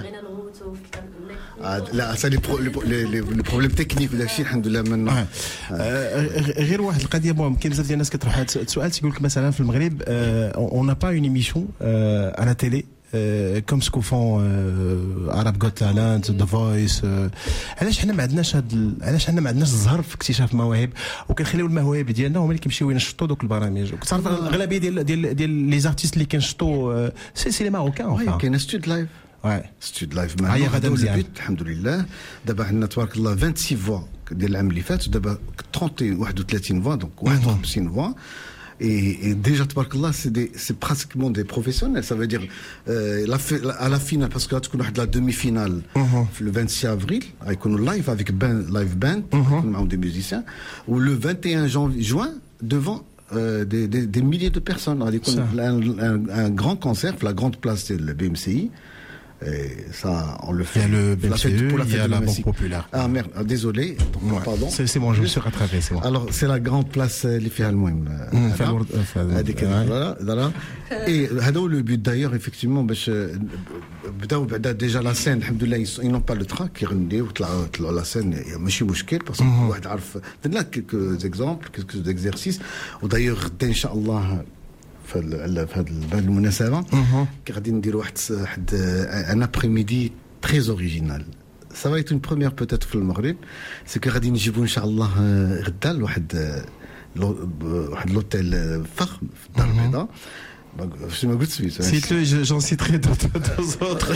لا سا لي لي بروبليم تكنيك وداك الشيء الحمد لله من غير واحد القضيه مهم كاين بزاف ديال الناس كتروح هذا السؤال تيقول لك مثلا في المغرب اون نا با اون ايميسيون على لا تيلي كوم سكو فون عرب غوت تالنت ذا فويس علاش حنا ما عندناش هاد علاش حنا ما عندناش الزهر في اكتشاف المواهب وكنخليو المواهب ديالنا هما اللي كيمشيو ينشطوا دوك البرامج وكتعرف الاغلبيه ديال ديال ديال لي زارتيست اللي كينشطوا سي سي لي ماروكان كاين ستود لايف Ouais. ستود لايف معنا هذا البيت الحمد لله. دابا عندنا تبارك الله ستة وعشرين فوا ديال العام اللي فات ودابا ثلاثين واحد وثلاثين فوا دونك واحد وخمسين فوا et, et déjà تبارك c'est des c'est pratiquement des professionnels. Ça veut dire euh, la, à la finale parce que là تكون واحد la demi-finale le vingt-six avril غيكونوا live avec ben live band معهم des musiciens ou le vingt et un juin devant euh, des, des des milliers de personnes. غادي يكون un, un, un grand concert la grande place de la B M C I. Et ça, on le fait. Il y a le B M C E, pour la il y a la Banque Populaire. Ah merde, ah, désolé. Donc, ouais. Pardon. C'est, c'est bon, je me suis rattrapé, c'est bon. Alors, c'est la grande place اللي فيها المهم. هذيك voilà. Et هذا هو le but d'ailleurs effectivement باش بداو بعدا déjà la scène الحمد لله ils n'ont pas le trac يغنيو وطلعوا طلعوا la scène ماشي مشكل parce que واحد عارف درنا quelques exemples quelques exercices ودايوغ غدا ان شاء الله في هذه المناسبه غادي نديروا واحد واحد ان ابريميدي تري اوريجينال. Ça va être une première peut-être في المغرب c'est que غادي نجيبوا ان شاء الله غدا لواحد واحد لوتيل فخم في الدار البيضاء. Je me goûte suisse. Cite-le, j'en citerai d'autres, d'autres autres.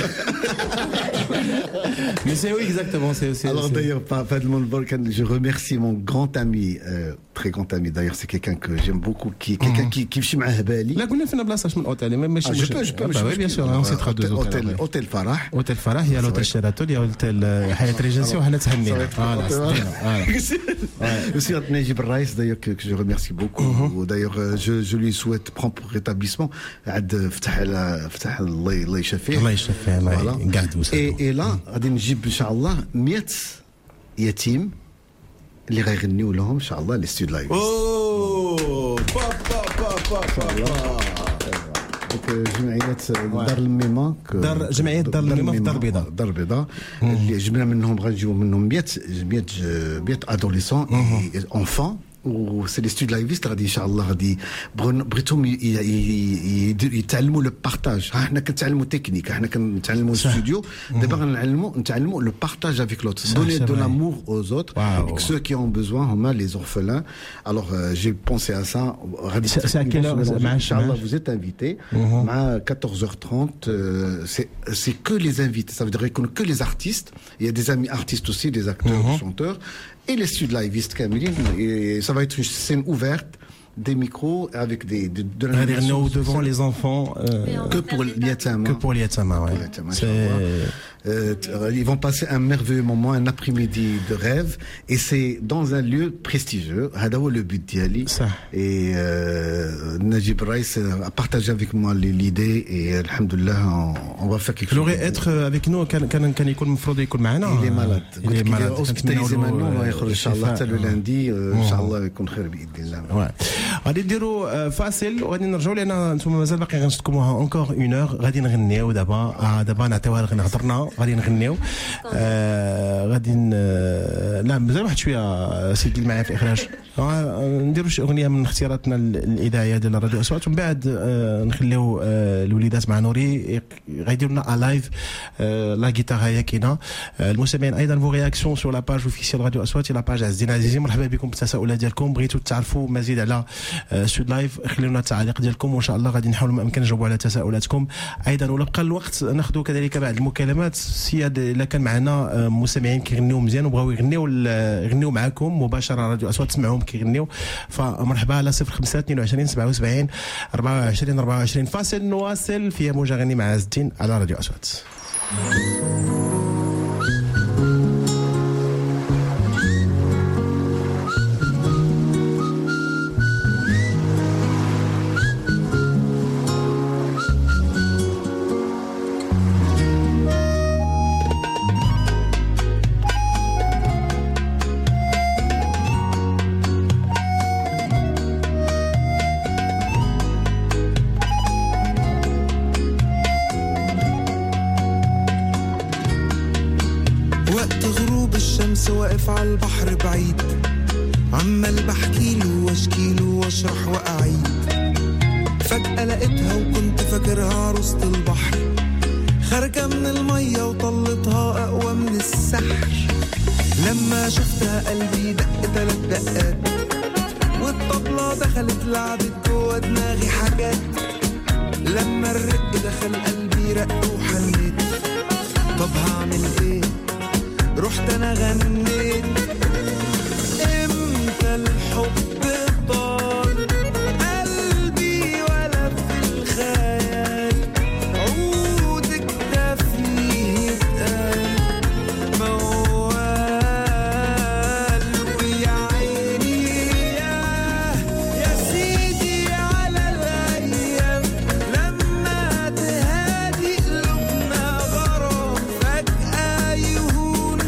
Mais c'est oui, exactement. C'est, c'est, Alors c'est... d'ailleurs, je remercie mon grand ami, euh, très grand ami d'ailleurs, c'est quelqu'un que j'aime beaucoup, qui quelqu'un qui qui مشي معاه بالي. لا قلنا فين بلاصه من اوتيل ماشي je peux je peux bah oui bien sûr on citera deux hôtels اوتيل فرح اوتيل فرح il y a l'hôtel Sheraton il y a l'hôtel حياة ريجنسي وحنا تهنينا voilà voilà aussi Najib Raïs d'ailleurs que je remercie beaucoup d'ailleurs je je lui souhaite prompt rétablissement عاد فتح فتح الله الله يشفيه الله يشفيه الله يقعد et et là غادي نجيب ان شاء الله مية يتيم اللي غيغنيو لهم ان شاء الله لي ستود لايف. اوه با با با جمعيات دار الميمة دار جمعية دار الميمة في دار البيضاء دار البيضاء اللي جبنا منهم غنجيو منهم مية مية مية ادوليسون انفون وسي لي ستود لايفيست غادي ان شاء الله غادي بغيتهم يتعلموا لو بارتاج. ها حنا كنتعلموا تكنيك، حنا كنتعلموا ستوديو، دابا غنعلموا نتعلموا لو بارتاج افيك لوتر، donner de l'amour aux autres et ceux qui ont besoin هما les orphelins. Alors j'ai pensé à ça. غادي c'est à quelle heure ان شاء الله vous êtes invités مع quatorze heures trente. c'est c'est que les invités, ça veut dire يكونوا que les artistes. Il y a des amis artistes aussi, des acteurs, des chanteurs et les studios liveistes كاملين. Et ça va être une scène ouverte, des micros avec des de, de l'animation devant les enfants euh, que pour l'Yatama. Que pour l'Yatama, ouais. Euh, ils vont passer un merveilleux moment, un après-midi de rêve, et c'est dans un lieu prestigieux. هذا هو le but ديالي. Et euh, Najib Raïs a partagé avec moi l'idée et alhamdoulilah on, on va faire quelque chose. Il aurait être avec nous كان كان كان يكون المفروض يكون معنا. Il est malade. Il est malade. hospitalisé maintenant. يخرج إن شاء الله حتى le lundi إن شاء الله يكون خير بإذن الله. غادي نديروا فاصل وغادي نرجعوا لان انتم مازال باقي غنشدكموها اونكور اون اور. غادي نغنيو دابا دابا نعطيوها لك هضرنا غادي نغنيو غادي لا مازال واحد شويه سيدي معايا في الاخراج. نديروا شي اغنيه من اختياراتنا الاذاعيه ديال الراديو اصوات ومن بعد نخليو الوليدات مع نوري غيديروا لنا لايف لا غيتار هي كاينه. المستمعين ايضا فو رياكسيون سور لا باج اوفيسيال راديو اصوات لا باج عزيزين عزيزين. مرحبا بكم بالتساؤلات ديالكم، بغيتوا تعرفوا مزيد على سود لايف خليونا التعليق ديالكم وان شاء الله غادي نحاولوا ما امكن نجاوبوا على تساؤلاتكم. ايضا ولا بقى الوقت ناخذوا كذلك بعض المكالمات. سياد الا كان معنا مستمعين كيغنيو مزيان وبغاو يغنيو يغنيو معكم مباشره راديو اصوات تسمعوهم كيغنيو، فمرحبا على صفر خمسة اثنين وعشرين سبعة وسبعين أربعة وعشرين أربعة وعشرين. فاصل نواصل في موجة غني مع عز الدين على راديو اصوات. واقف على البحر بعيد عمال بحكيله واشكيله واشرح واعيد. فجأة لقيتها وكنت فاكرها عروسة البحر خارجة من المية وطلتها اقوى من السحر. لما شفتها قلبي دق تلات دقات والطبلة دخلت لعبت جوا دماغي حاجات. لما الرق دخل قلبي رق وحنيت طب هعمل ايه؟ رحت انا غنيت امتى الحب طال قلبي ولا في الخيال عودك ده فيه اتقال موال ويا عيني يا سيدي على الايام لما تهادي قلوبنا غرام فجأة يهون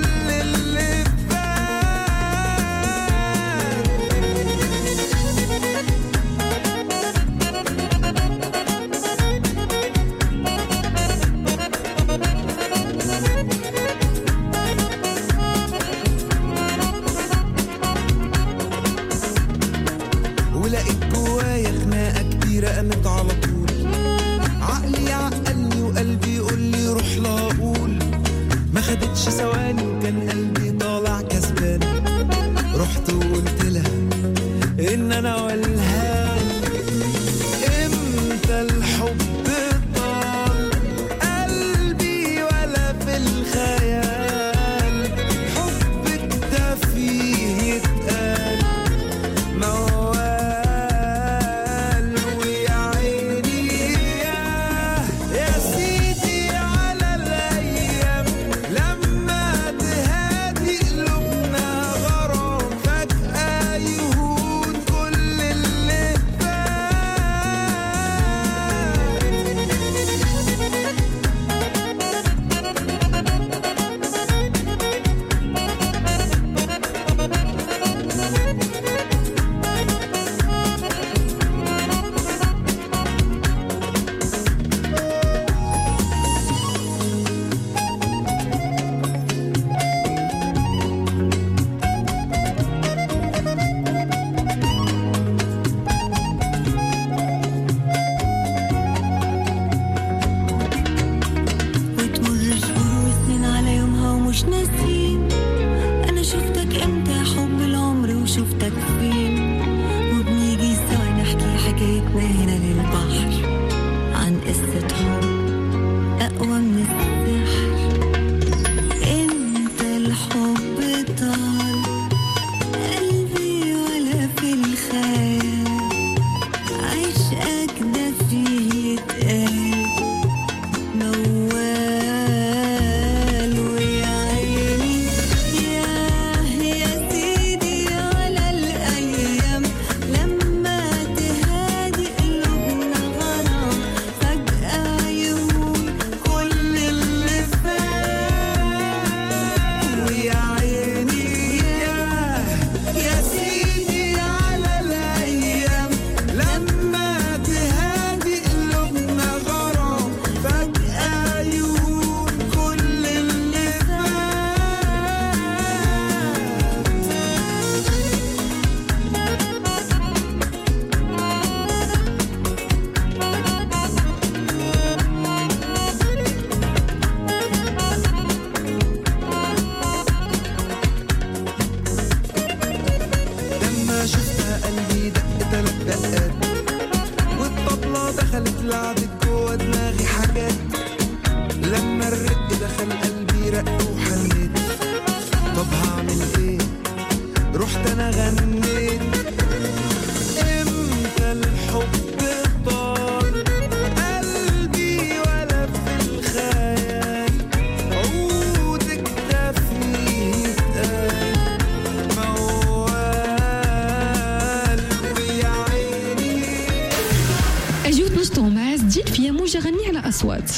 ولقيت جوايا خناقة كبيرة قامت على طول. عقلي عقلني وقلبي يقول لي روح لا اقول. ما خدتش ثواني وكان قلبي طالع كسبان. رحت وقلت لها ان انا والهان امتى الحب طال قلبي ولا في الخيال حبك ده فيه يتقال موال ويا عيني البحر عن قصة حب أقوى من السحر. انت الحب طال قلبي ولا في الخيال، عشقك ده فيه يتقال موال. ويا عيني ياه يا سيدي على الأيام لما تهادي قلوبنا غرام، فجأة يهون كل اللي فات. ويا عيني ياه يا سيدي على الأيام لما تهادي قلوبنا غرام، فجأة يهون كل اللي لما شفتها قلبي دق تلات دقات، والطبلة دخلت لعبت جوا دماغي حاجات. لما الرق دخل قلبي رق وحنيت، طب هعمل ايه؟ رحت انا غنيت. امتى الحب طال قلبي ولا في الخيال، عودك ده فيه يتقال موال. ويا عيني أجيو نشطو مع عز الدين في موجة غني على أصوات.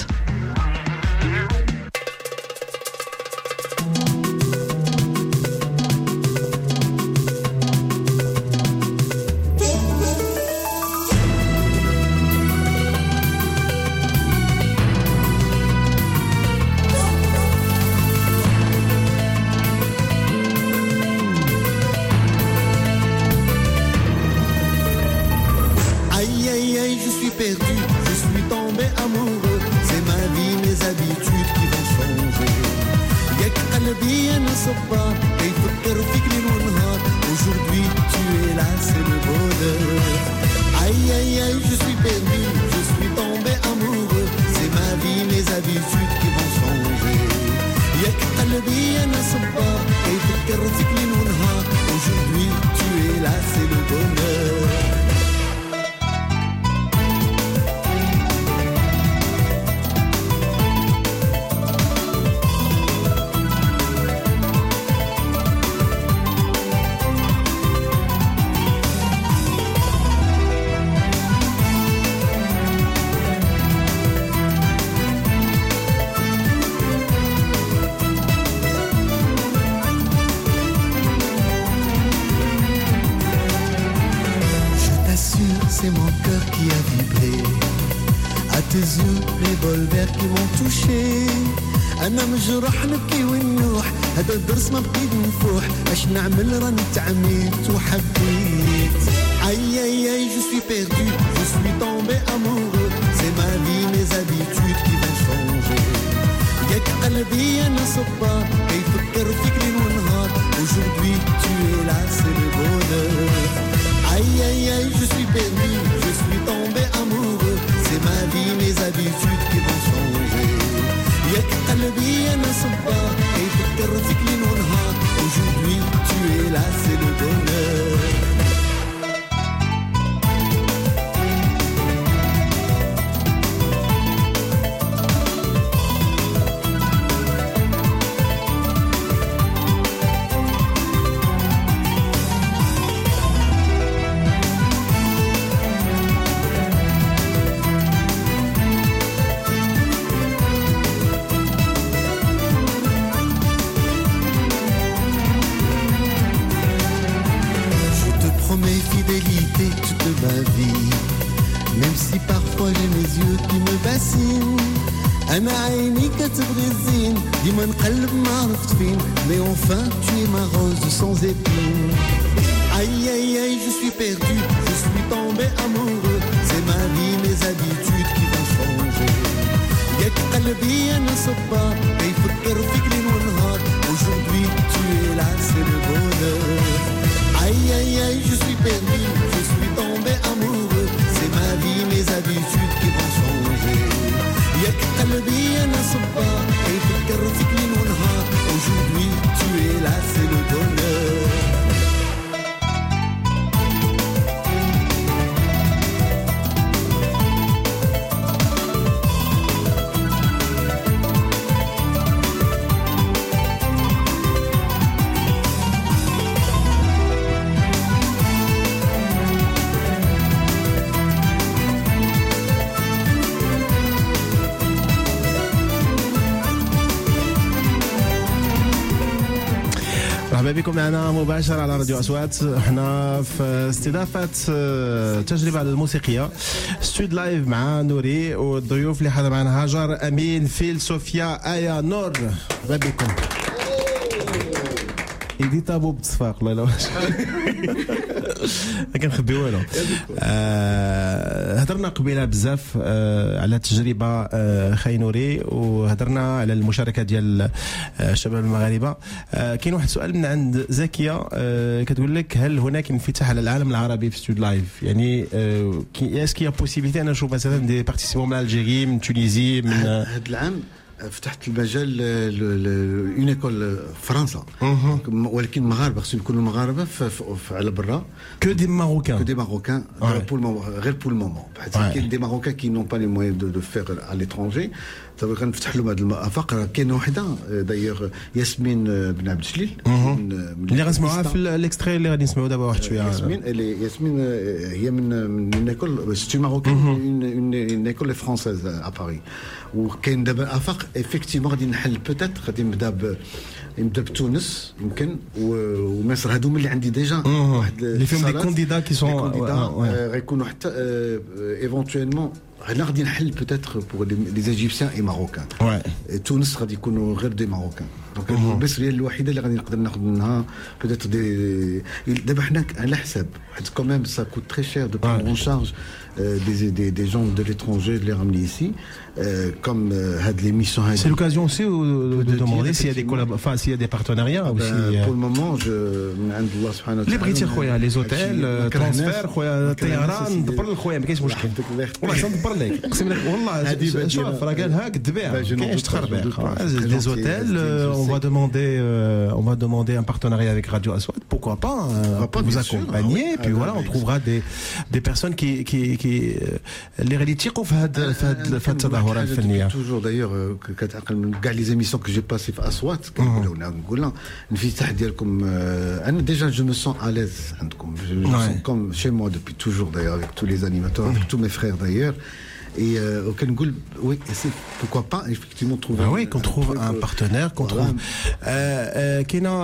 Aïe aïe aïe, je suis perdu, je suis tombé amoureux. C'est ma vie, mes habitudes qui vont changer. ياك قلبي أنا صبار يفكر فيك ليل ونهار. Aujourd'hui tu es là, c'est le bonheur. Aïe aïe aïe, je suis perdu, je suis tombé amoureux. C'est ma vie, mes habitudes qui vont changer. ياك قلبي أنا صبار يفكر فيك ليل ونهار. Aujourd'hui tu es là, c'est le bonheur. C'est mon cœur qui a vibré à tes yeux, revolver qui m'ont touché. أنا مجروح نبكي ونوح، هذا الدرس ما بقيت نفوح. اش نعمل راني تعميت وحبيت. Aïe aïe aïe, je suis perdu, je suis tombé amoureux. C'est ma vie, mes habitudes qui vont changer. ياك قلبي أنا صبار يفكر فيك ليل ونهار. Aujourd'hui tu es là, c'est le bonheur. Aïe aïe aïe, je suis perdu, je suis tombé amoureux. C'est ma vie, mes habitudes qui vont changer. ياك قلبي أنا صبار يفكر فيك ليل ونهار. Aujourd'hui tu es là, c'est le bonheur. Toute ma vie, même si parfois j'ai mes yeux qui me bassinent. أنا عيني كتبغي الزين ديما نقلب ما عرفت فين. Mais enfin tu es ma rose sans épines. Aïe aïe aïe, je suis perdu, je suis tombé amoureux. C'est ma vie, mes habitudes qui vont changer. ياك قلبي أنا صبار يفكر فيك ليل ونهار. Aujourd'hui tu es là, c'est le bonheur. Aïe aïe aïe, je suis perdu, je suis tombé amoureux. C'est ma vie, mes habitudes مرحبا بكم معنا مباشرة على راديو أصوات. احنا في استضافة تجربة الموسيقية ستود لايف مع نوري والضيوف اللي حاضر معنا هاجر أمين فيل صوفيا آية نور. مرحبا بكم. يدي طابو بالصفاق والله لا واش ما كنخبي والو. هضرنا قبيله بزاف على تجربه خينوري وهضرنا على المشاركه ديال الشباب المغاربه. كاين واحد السؤال من عند زكيه كتقول لك هل هناك انفتاح على العالم العربي في ستود لايف؟ يعني اسكي بوسيبيتي انا نشوف مثلا دي بارتيسيبون من الجيري من تونيزي من هذا العام فتحت المجال اون ايكول فرنسا ولكن مغاربه خصهم يكونوا مغاربه على برا كو دي ماروكان كو دي ماروكان غير بور المومون حيت كاين دي ماروكان كي نون با لي مويان دو فيغ على ليترونجي دابا كنفتح لهم هذه الافاق. كاينه وحده دايوغ ياسمين بن عبد الجليل اللي غنسمعوها في الاكستري اللي غادي نسمعوا دابا واحد شويه. ياسمين ياسمين هي من من ايكول ستي ماروكان اون ايكول فرونسيز ا باريس. وكاين دابا افاق افيكتيفمون غادي نحل بوتيت غادي نبدا نبدا بتونس يمكن ومصر. هادو من اللي عندي ديجا واحد اللي فيهم دي كونديدا كي سون غيكونوا حتى ايفونتويلمون هنا غادي نحل بوتيتر بور لي ايجيبسيان اي ماروكان. تونس غادي يكونوا غير دي ماروكان. دونك مصر هي الوحيده اللي غادي نقدر ناخذ منها بوتيتر دي. دابا حنا على حساب حيت كوميم سا كوت تري شير دو برون اون شارج des des des gens de l'étranger de les ramener ici euh, comme had euh, l'émission. C'est l'occasion aussi de, de demander s'il y a des collab... enfin s'il y a des partenariats ben, aussi. Pour le moment je Allah subhanahu wa ta'ala les بريتي خويا les hôtels transfert خويا الطيران دبر خويا ما كاينش مشكل والله ندبر لك اقسم لك والله شوف راه قالها قد بيع كاينش تخربيع des hôtels on va demander on va demander un partenariat avec Radio Aswad pourquoi pas vous accompagner puis voilà on trouvera des des personnes qui qui qui اللي غادي يثيقوا في هذا في هذا في التظاهرات الفنيه. توجور دايوغ كتعقل من كاع لي زيميسيون كو جي باسي في اصوات كنقولوا لنا نقول لنا الانفتاح ديالكم انا ديجا جو مو سون اليز عندكم جو سون كوم شي موا دوبي توجور دايوغ افيك تو لي انيماتور افيك تو مي فرير دايوغ. Et euh, auquel oui, c'est pourquoi pas effectivement trouver. Ah oui, qu'on trouve un partenaire, qu'on trouve. كاينه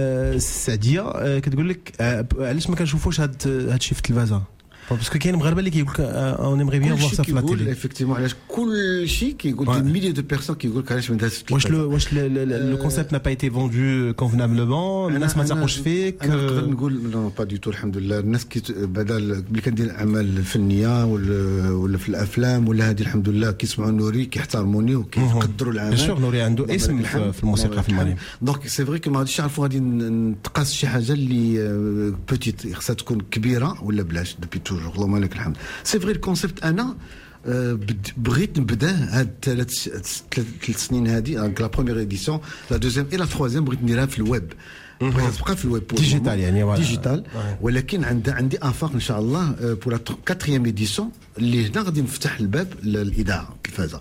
سعديه كتقول لك علاش ما كنشوفوش هاد هاد الشيء في التلفازه؟ باسكو كاين مغاربه اللي كيقول لك اون ايمري بيان فوار سا في لا تيلي. ايفيكتيمون علاش كل شيء كيقول دي ميليو دو بيرسون كيقول لك علاش ما دازش. واش واش لو كونسيبت نا با ايتي فوندو كونفنابلمون الناس ما تاقوش فيك؟ انا نقدر نقول نو با دو تو الحمد لله. الناس كي بدل ملي كندير اعمال فنيه ولا ولا في الافلام ولا هذه الحمد لله كيسمعوا نوري كيحترموني وكيقدروا العمل. بيان سور نوري عنده اسم في الموسيقى في المغرب. دونك سي فري كو ما غاديش نعرفوا غادي نتقاس شي حاجه اللي بوتيت خصها تكون كبيره ولا بلاش دوبي توجور اللهم لك الحمد. سي فري الكونسيبت انا بغيت نبدا هاد ثلاث ثلاث سنين هذه لا بروميير اديسيون لا دوزيام اي لا تروازيام بغيت نديرها في الويب. بغيت تبقى في الويب ديجيتال يعني ديجيتال ولكن عندي عندي افاق ان شاء الله بور لا كاتريام اديسيون اللي هنا غادي نفتح الباب للاذاعه التلفازه.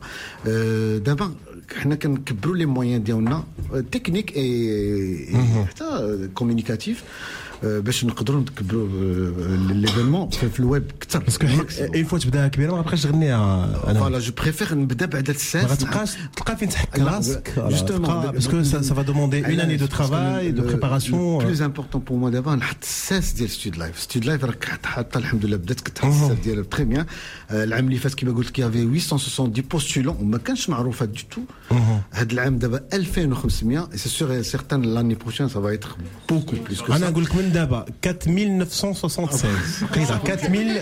دابا حنا كنكبروا لي مويان ديالنا تكنيك اي حتى كومونيكاتيف باش نقدروا نكبروا ليفينمون في الويب اكثر. باسكو اي فوا تبدا كبيره ما غابقاش تغنيها. انا فوالا جو بريفير نبدا بعد الساس. ما غتبقاش تلقى فين تحك راسك جوستومون باسكو سا فا دوموندي اون اني دو ترافاي دو بريباراسيون. بلوز امبورطون بور موا دابا نحط الساس ديال ستود لايف. ستود لايف راك حاطه الحمد لله بدات كتحط الساس ديالها تري بيان. العام اللي فات كيما قلت لك يافي ثمانمية وسبعين بوستولون وما كانش معروفه دي تو. هذا العام دابا ألفين وخمسمية سي سور سيغتان لاني بروشين سا فا ايتر بوكو بلوس كو. انا نقول لك من دابا quatre mille neuf cent soixante-seize. quatre mille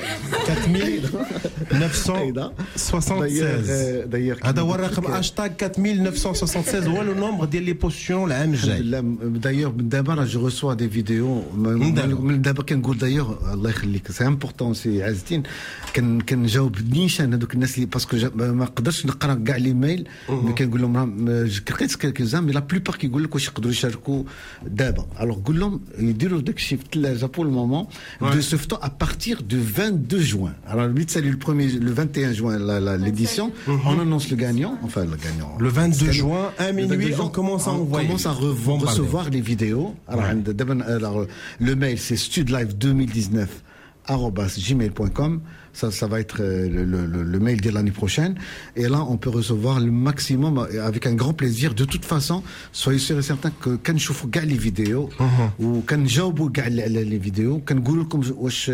neuf cent soixante-seize. هذا هو الرقم هاشتاج quatre mille neuf cent soixante-seize هو لو نومبر ديال لي بوزيسيون العام الجاي. دايوغ من دابا راه جو ريسوا دي فيديو من دابا كنقول دايوغ الله يخليك سي امبورطون سي عز الدين كنجاوب نيشان هذوك الناس اللي باسكو ما نقدرش نقرا كاع لي ميل ملي كنقول لهم لقيت كلكيزان مي لا بلوبار كيقول لك واش يقدروا يشاركوا دابا. الوغ قول لهم يديروا داك الشيء في الثلاجه pour le moment ouais. de ce temps à partir du vingt-deux juin. Alors le but c'est le premier le vingt et un juin la, la, l'édition mm-hmm. on annonce le gagnant enfin le gagnant le vingt-deux juin à minuit on commence à envoyer on commence à re- recevoir les vidéos. Alors, ouais. alors le mail c'est studlive deux mille dix-neuf arobase gmail point com. Ça, ça va être le, le, le mail de l'année prochaine. Et là, on peut recevoir le maximum avec un grand plaisir. De toute façon, soyez sûr et certain que quand je fais les vidéos, ou quand j'oublie les vidéos, quand je vous dis واش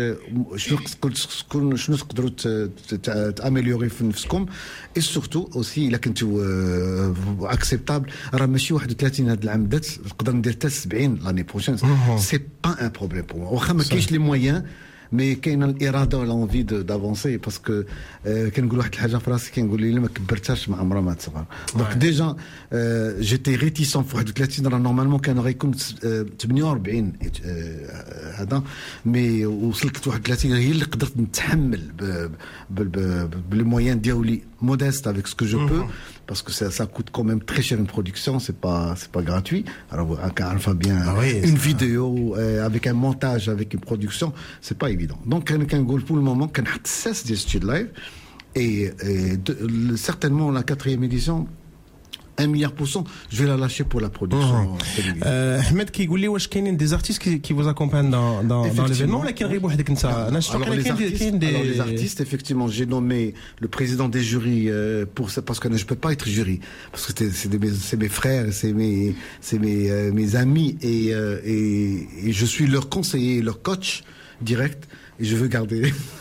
شنو شنو تقدروا تامéliorer في نفسكم. Et surtout aussi إلا كنتوا acceptable راه ماشي واحد وثلاثين هذا العام بدات نقدر ندير حتى سبعين l'année prochaine. C'est pas un problème pour moi. واخا ما كاينش les moyens. مي كاين الاراده والانفي دافونسي باسكو كنقول واحد الحاجه في راسي كنقول لي ما كبرتهاش مع عمرها ما تصغر دونك ديجا جيتي ريتيسون في واحد وثلاثين راه نورمالمون كان غيكون ثمانية وأربعين هذا مي وصلت لواحد ثلاثين هي اللي قدرت نتحمل بالمويان ديالي modeste avec ce que je peux parce que ça, ça coûte quand même très cher une production, c'est pas c'est pas gratuit. Alors on bien ah oui, une vidéo euh, avec un montage, avec une production, c'est pas évident. Donc quand on pour le moment qu'on a seize des studios live et, et de, le, certainement la quatrième édition un milliard pour cent, je vais la lâcher pour la production. Ahmed qui dit واش كاينين des artistes qui, qui vous accompagnent dans dans, dans l'événement là qui غير بوحدك انت انا شفت كاين des alors les artistes effectivement j'ai nommé le président des jurys euh, pour ça parce que je peux pas être jury parce que c'est c'est, des, c'est mes frères, c'est mes c'est mes euh, mes amis et, euh, et et je suis leur conseiller, leur coach direct. Et je veux garder.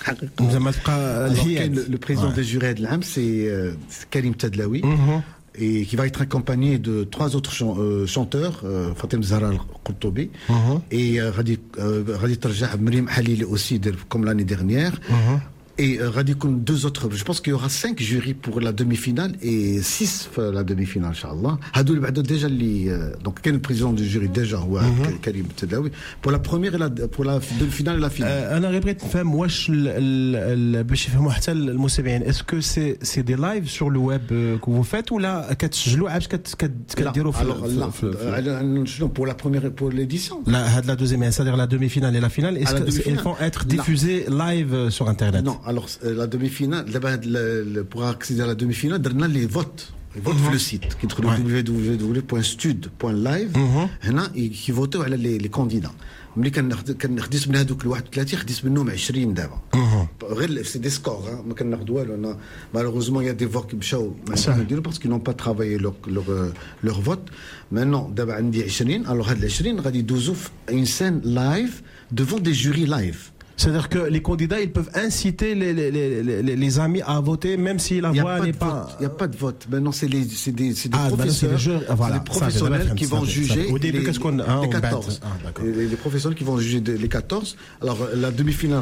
Alors, le, le président ouais. des jurys de l'A M, c'est, euh, c'est Karim Tadlaoui. Mm-hmm. Et qui va être accompagné de trois autres ch- euh, chanteurs, euh, Fatem Zahra Al-Qurtubi, uh-huh. et Radi euh, Radi Tarjah Mrim Halil aussi, de, comme l'année dernière. Uh-huh. Et euh, Radikoun, deux autres. Je pense qu'il y aura cinq jurys pour la demi-finale et six pour la demi-finale, Inch'Allah. Hadoul Ba'da déjà, li, euh, donc, quel est le président du jury déjà, ou uh-huh. Karim Tadlaoui, pour la première et la, pour la demi-finale et la finale. Euh, أنا غير بغيت نفهم واش باش يفهموا حتى المستمعين est-ce que c'est c'est des lives sur le web que vous faites ولا كتسجلوا عاد كديروا في alors pour la première pour l'édition لا هاد la deuxième c'est-à-dire la demi-finale et la finale est-ce qu'ils vont être diffusés live sur internet? Non. Alors, euh, la demi-finale, le, le, pour accéder à la demi-finale, on a les votes. Les votes sur le site, qui est w w w point stud point live. Qui votent les, les candidats. ملي كنخدس من هذوك ال واحد وثلاثين خدس منهم عشرين دابا غير سي دي سكور ما كناخذ والو انا مالوغوزمون يا دي فوك مشاو ما نديرو باسكو نون با ترافايي لور لور لور فوت مانون دابا عندي عشرين الوغ هاد ال عشرين غادي يدوزو في اون سين لايف devant des jurys live. C'est-à-dire que les candidats, ils peuvent inciter les, les, les, les, les amis à voter, même si la voix n'est pas... Il n'y a pas de vote. Maintenant, c'est, les, c'est des, c'est des ah, professeurs, ben c'est des, jeux, voilà, c'est des professionnels ça, qui vont juger Au début, les, qu'est-ce qu'on a, les quatorze. Ah, les, les professionnels qui vont juger les quatorze. Alors, la demi-finale,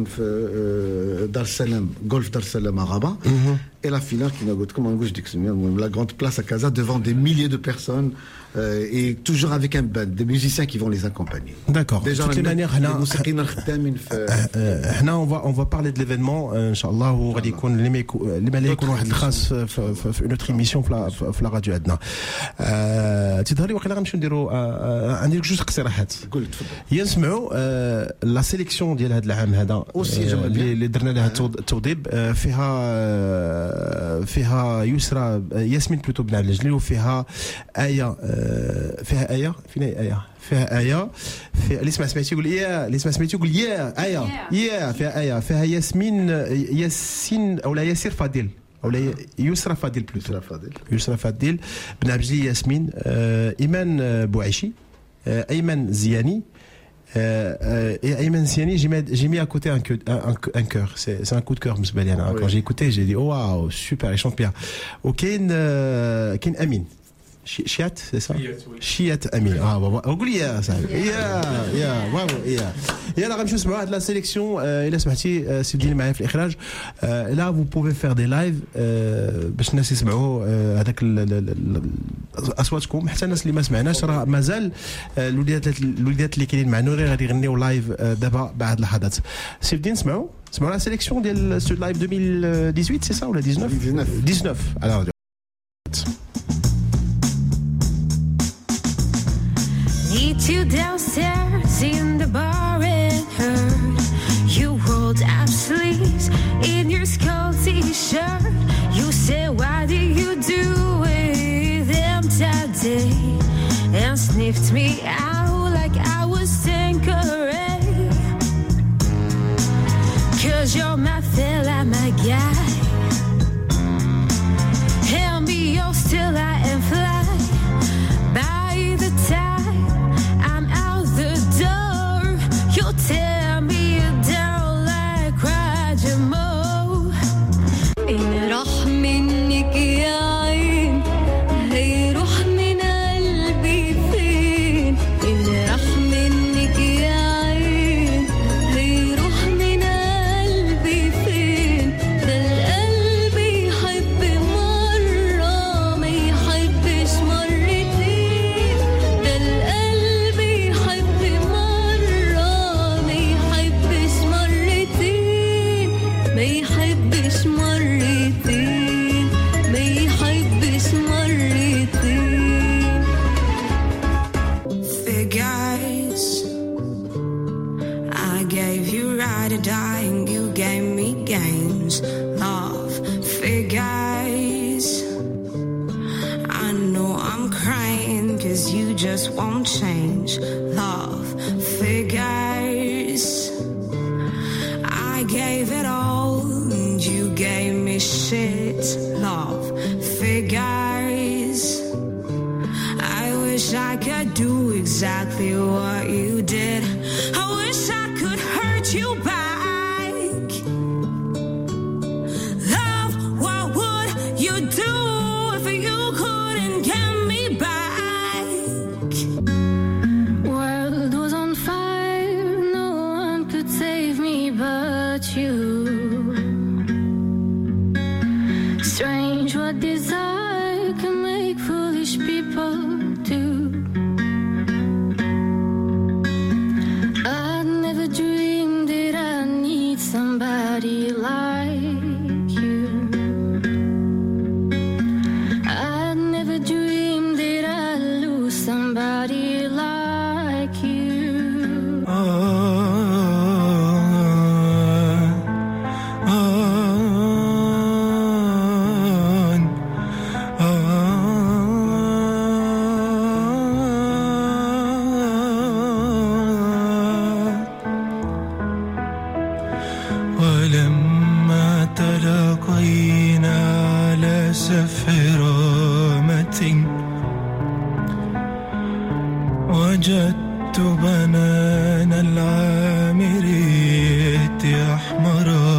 euh, Dar Salam, Golf Dar Salam à Rabat. Mm-hmm. Et la finale, qui n'a comment je dis que c'est la grande place à Casa, devant des milliers de personnes. Euh, et toujours avec un band, des musiciens qui vont les accompagner. D'accord. De toutes les manières, هنا on va on va parler de l'événement ان شاء الله وغادي يكون اللي ما يكون واحد الخاص في une autre émission في la radio عندنا. تظهر لي واقيلا غنمشيو نديروا عندي جوج اقتراحات. قول تفضل. ينسمعوا لا سيليكسيون ديال هذا العام هذا اللي درنا لها التوضيب فيها فيها يسرى ياسمين بلوتو بن عبد الجليل وفيها آية فيها آية فين آية فيها آية في اللي سمع سمعتي يقول يا اللي سمع سمعتي يقول يا آية يا فيها آية فيها ياسمين ياسين أو لا ياسير فاضل أو لا يسرى فاضل بلوتو يسرى فاضل يسرى فاضل بن عبد الجليل ياسمين إيمان بوعيشي أيمن زياني Euh, et Ayman Siani, j'ai mis, j'ai mis à côté un, un, un cœur. C'est, c'est un coup de cœur, M. Baliana. Oui. Quand j'ai écouté, j'ai dit, oh, waouh, super, il chante bien. Ok, euh, Ken Amin. Chiat, c'est ça? Chiat Amin. Ah, bah, bah, oublie ça. Yeah, yeah, waouh, yeah. يلا غنمشيو نسمعوا هاد لا سيليكسيون الا سمحتي سيدي معايا في الاخراج لا vous pouvez faire des live باش الناس يسمعوا هذاك اصواتكم حتى الناس اللي ما سمعناش راه مازال الوليدات الوليدات اللي كاينين معنا غير غادي يغنيو لايف دابا بعد اللحظات سي بدي نسمعوا نسمعوا لا سيليكسيون ديال ستود لايف deux mille dix-huit سي سا ولا dix-neuf dix-neuf alors Meet you downstairs in the bar and heard you rolled up sleeves in your skull t-shirt. You said, what did you do with them today? And sniffed me out like I was Tanqueray. figures. I know I'm crying cause you just won't change. Love figures. I gave it all and you gave me shit. Love figures. I wish I could do exactly what you did. I wish I could hurt you back. Love, what would you do if you couldn't get me back? World was on fire, no one could save me but you. Strange what desire can make foolish people do. I never dreamed that I need somebody like you. I never dreamed that I'd lose somebody like you. ولما تلاقينا على سفرامة وجدت بنان العامرية أحمرا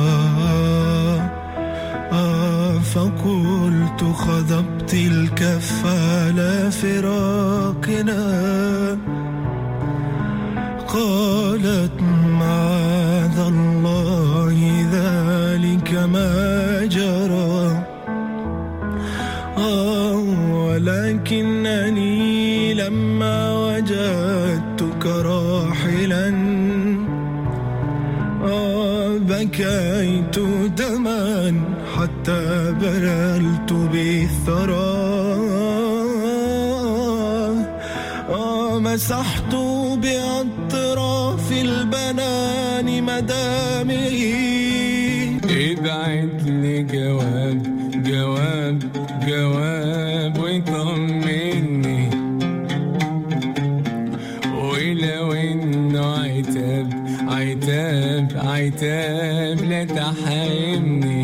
فقلت خضبت الكف على فراقنا قالت معاذ الله ذلك ما جرى آه ولكنني لما وجدتك راحلا آه بكيت دما حتى بللت بالثرى آه مسحت بأطراف البنان مدامعي ابعت لي جواب جواب جواب ويطمني ولو انه عتاب عتاب عتاب لا تحرمني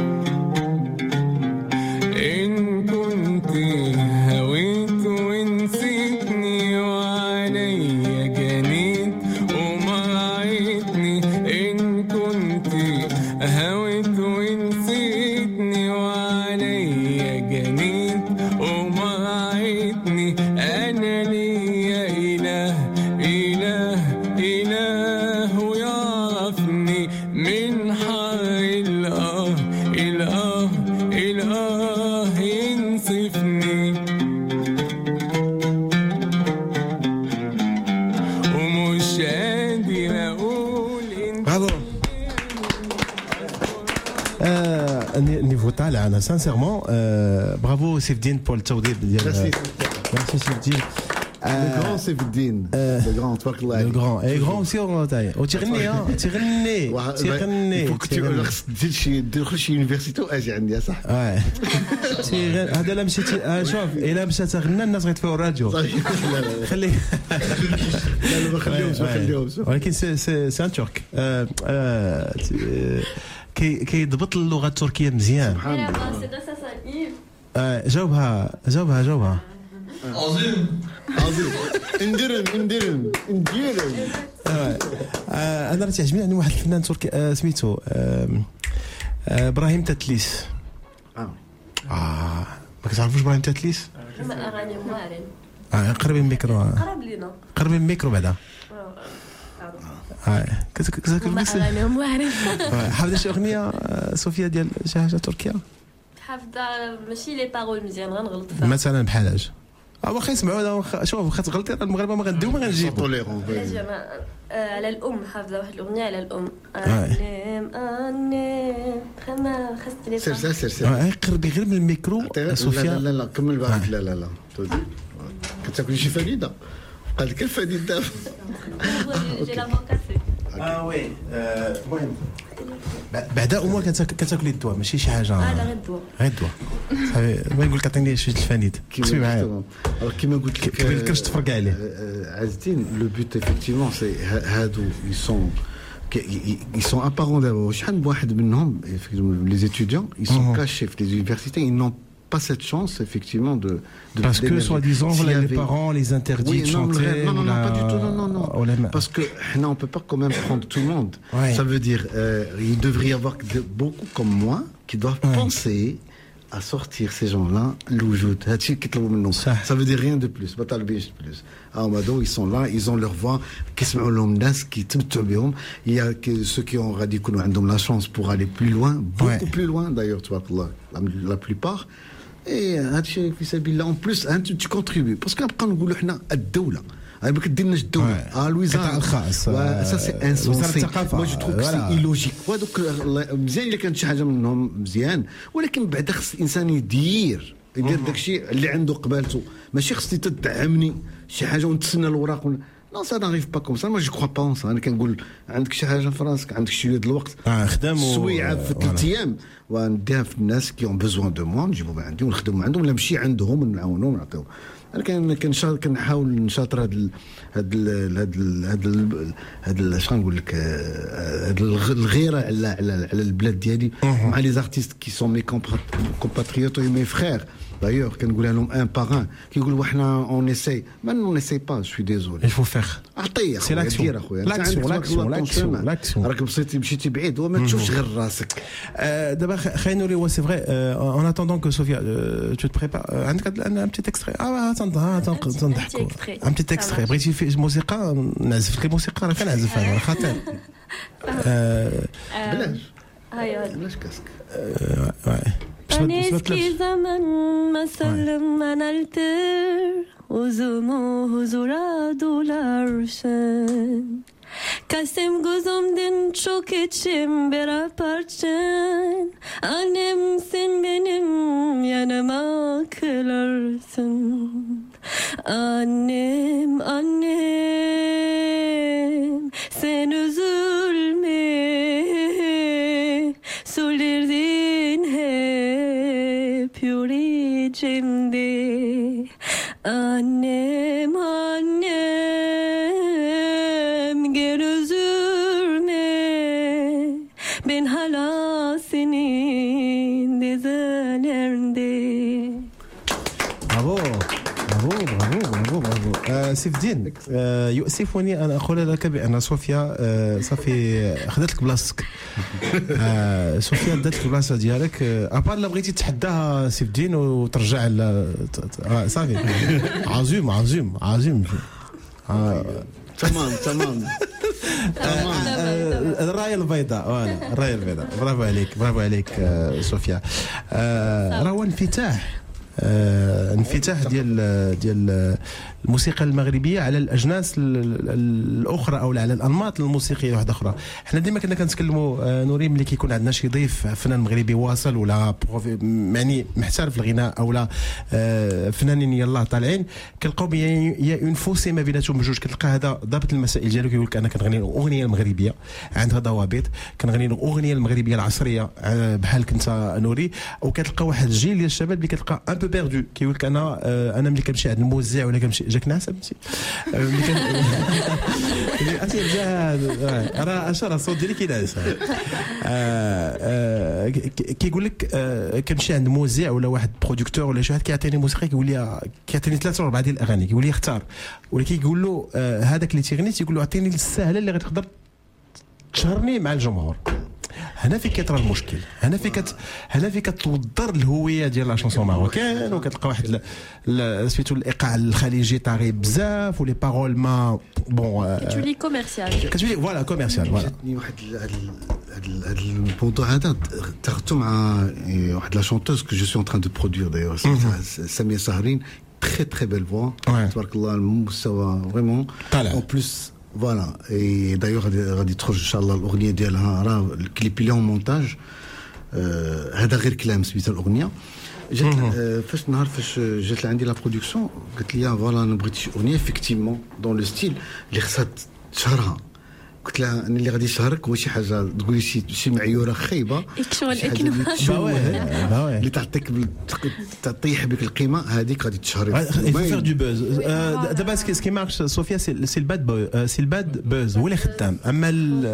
ان كنت هويت ونسيتني وعليا جنيت وما عيتني ان كنت هويت ونسيتني وعليا جنيت وما عيتني انا ليا اله اله اله يعرفني من حر الاه الاه الاه ينصفني ومش قادر اقول برافو. النيفو طالع انا سانسيرمون. برافو سيف الدين بول التوضيب ديال ميرسي سيف الدين. Le grand سيف الدين. Le grand تبارك الله عليك. Le grand et grand aussi وتغني ها تغني تغني. فوق دير شي دير شي يونيفرسيتي واجي عندي صح. اه هذا لا مشيتي شوف الا مشات غنى الناس غيطفيو الراديو. خلي لا لا ما خليهمش ما خليهمش. ولكن سي سي سي ان تورك كي كيضبط اللغه التركيه مزيان. سبحان الله. جاوبها جاوبها جاوبها. عظيم عظيم. اندرم اندرم اندرم. انا راه تعجبني عندي واحد الفنان تركي سميتو ابراهيم تتليس. اه اه ما كتعرفوش ابراهيم تتليس؟ اغاني مارين. اه قرب الميكرو. قرب لينا. قرب الميكرو بعدا. اه كتلبس اغانيهم واعرين. حافظه شي اغنيه صوفيا ديال شي حاجه تركيه؟ حافظه ماشي لي بارول مزيان غنغلط فيها. مثلا بحال اش واخا يسمعوا شوف واخا تغلطي المغاربه ما غنديو ما غنجيبوا. على الام حافظه واحد الاغنيه على الام. انيم انيم خما خصت لي سير سير سير. اه قربي غير من الميكرو صوفيا. لا لا لا كمل بعد. لا لا لا كتاكل شي فريده قال لك الفريده. جي لا فوكاسي. اه وي المهم بعدا امور كتاكلي الدواء ماشي شي حاجه اه لا غير الدواء غير الدواء صافي ما يقول لك عطيني شويه الفانيد كتبي معايا كيما قلت لك كيما الكرش تفرقع عليه عز الدين لو بوت افيكتيفمون سي هادو يسون ils sont apparents d'abord شحال بواحد منهم les étudiants ils sont cachés في les universités ils n'ont pas cette chance effectivement de, de parce que soi-disant si les avait... parents les interdits oui, de non, chanter non non non la... pas du tout non non non la... parce que non on peut pas quand même prendre tout le monde ouais. Ça veut dire euh, il devrait y avoir beaucoup comme moi qui doivent ouais. penser à sortir ces gens-là l'oujoud ça veut dire rien de plus pas talbish plus ah Mado ils sont là ils ont leur voix كيسمعوا لهم ناس كيتمتعوا بهم il y a que ceux qui ont radicaux عندهم la chance pour aller plus loin beaucoup ouais. plus loin d'ailleurs tu vois la, la plupart et هادشي في سبيل الله en plus tu contribues parce كنبقى نقولوا حنا الدولة هاي ما كديرناش الدولة اه الوزارة الخاص سا سي انسونسي ما جو تروك سي ايلوجيك ودوك مزيان الا كانت شي حاجة منهم مزيان ولكن بعدا خص الانسان يدير يدير داكشي اللي عنده قبالته ماشي خصني تدعمني شي حاجة ونتسنى الوراق non ça n'arrive pas comme ça moi je crois pas en ça انا كنقول عندك شي حاجه في راسك عندك شويه د الوقت اه خدام سويعه في ثلاث ايام ونديها في الناس كي اون بوزوان دو مون نجيبهم عندي ونخدم عندهم ولا نمشي عندهم ونعاونهم ونعطيهم انا كان كنحاول نشاطر هاد هاد هاد هاد هاد شنو نقول لك هاد الغيره على على البلاد ديالي مع لي زارتيست كي سون مي كومباتريوت مي فرير d'ailleurs كنقولها لهم ان باغ ان كيقولوا احنا اون اساي ما نون اساي با جو ديزولي il faut faire عطيه سي لاكسيون لاكسيون لاكسيون لاكسيون راك بسيتي مشيتي بعيد وما تشوفش غير راسك دابا خلينا نوري سي فري en attendant que Sofia tu te prépares عندك un petit extrait اه تنضحكوا un petit extrait بغيتي في موسيقى نعزف لك الموسيقى راه كنعزف انا خاطر بلاش هاي بلاش كاسك Eski zaman masalım manaltır Uzumu huzura dolaşın Kasem gözümden çok içim beraberçen Annem sen benim yanıma kılarsın Annem annem sen üzülme Söylerdin hep yüreğimde Annem annem gel üzülme Ben hala senin dizelerinde Bravo bravo bravo bravo bravo سيف الدين يؤسفني ان اقول لك بان صوفيا صافي خدات لك بلاصتك صوفيا دات لك البلاصه ديالك ابار لا بغيتي تحداها سيف الدين وترجع صافي عظيم عظيم عظيم تمام تمام الرايه البيضاء فوالا الرايه البيضاء برافو عليك برافو عليك صوفيا راهو انفتاح انفتاح ديال ديال الموسيقى المغربيه على الاجناس الاخرى او على الانماط الموسيقيه واحده اخرى. حنا ديما كنا كنتكلموا نوري ملي كيكون عندنا شي ضيف فنان مغربي واصل ولا يعني محترف في الغناء او لا فنانين يلاه طالعين كنلقاو يا اون فوسي ما بيناتهم بجوج. كتلقى هذا ضابط المسائل ديالو كيقول لك انا كنغني الاغنيه المغربيه عندها ضوابط، كنغني الاغنيه المغربيه العصريه بحالك انت نوري. وكتلقى واحد الجيل ديال الشباب اللي كتلقى ان بو بيردو كيقول لك انا انا ملي كنمشي عند الموزع ولا كنمشي جاك ناس فهمتي ملي كان عرفتي راه اش راه الصوت ديالي كينعس كيقول لك كنمشي عند موزع ولا واحد برودكتور ولا شي واحد كيعطيني موسيقى كيقول لي كيعطيني ثلاثه ولا اربعه ديال الاغاني كيقول لي اختار، ولكن كيقول له هذاك اللي تيغني تيقول له عطيني السهله اللي غتقدر تشهرني مع الجمهور. هنا فين كيطرى المشكل، هنا فين كت هنا فين كتوضر الهويه ديال لا شونسون ماروكان وكتلقى واحد سميتو الايقاع الخليجي طاغي بزاف ولي بارول ما بون كتولي كوميرسيال كتولي فوالا كوميرسيال فوالا. واحد هذا الموضوع هذا تاخذته مع واحد لا شونتوز كو جو سي اون تران دو برودوير دايور ساميه سهرين très très belle voix تبارك الله المستوى فريمون en plus voilà. Et d'ailleurs غادي تخرج ان شاء الله الاغنيه ديالها راه الكليب اللي هو مونتاج هذا غير كلام سميتها الاغنيه. جات فاش نهار فاش جات عندي لا برودكسيون قالت لي فوالا انا بغيت شي اغنيه افكتيفمون دون لو ستيل اللي خصها تشهرها قلت لها انا اللي غادي يشهرك هو شي حاجه تقولي شي شي معيوره خايبه اللي تعطيك تطيح بك القيمه هذيك غادي تشهري. فير دو بوز دابا سكي مارش صوفيا سي الباد سي الباد بوز هو اللي خدام. اما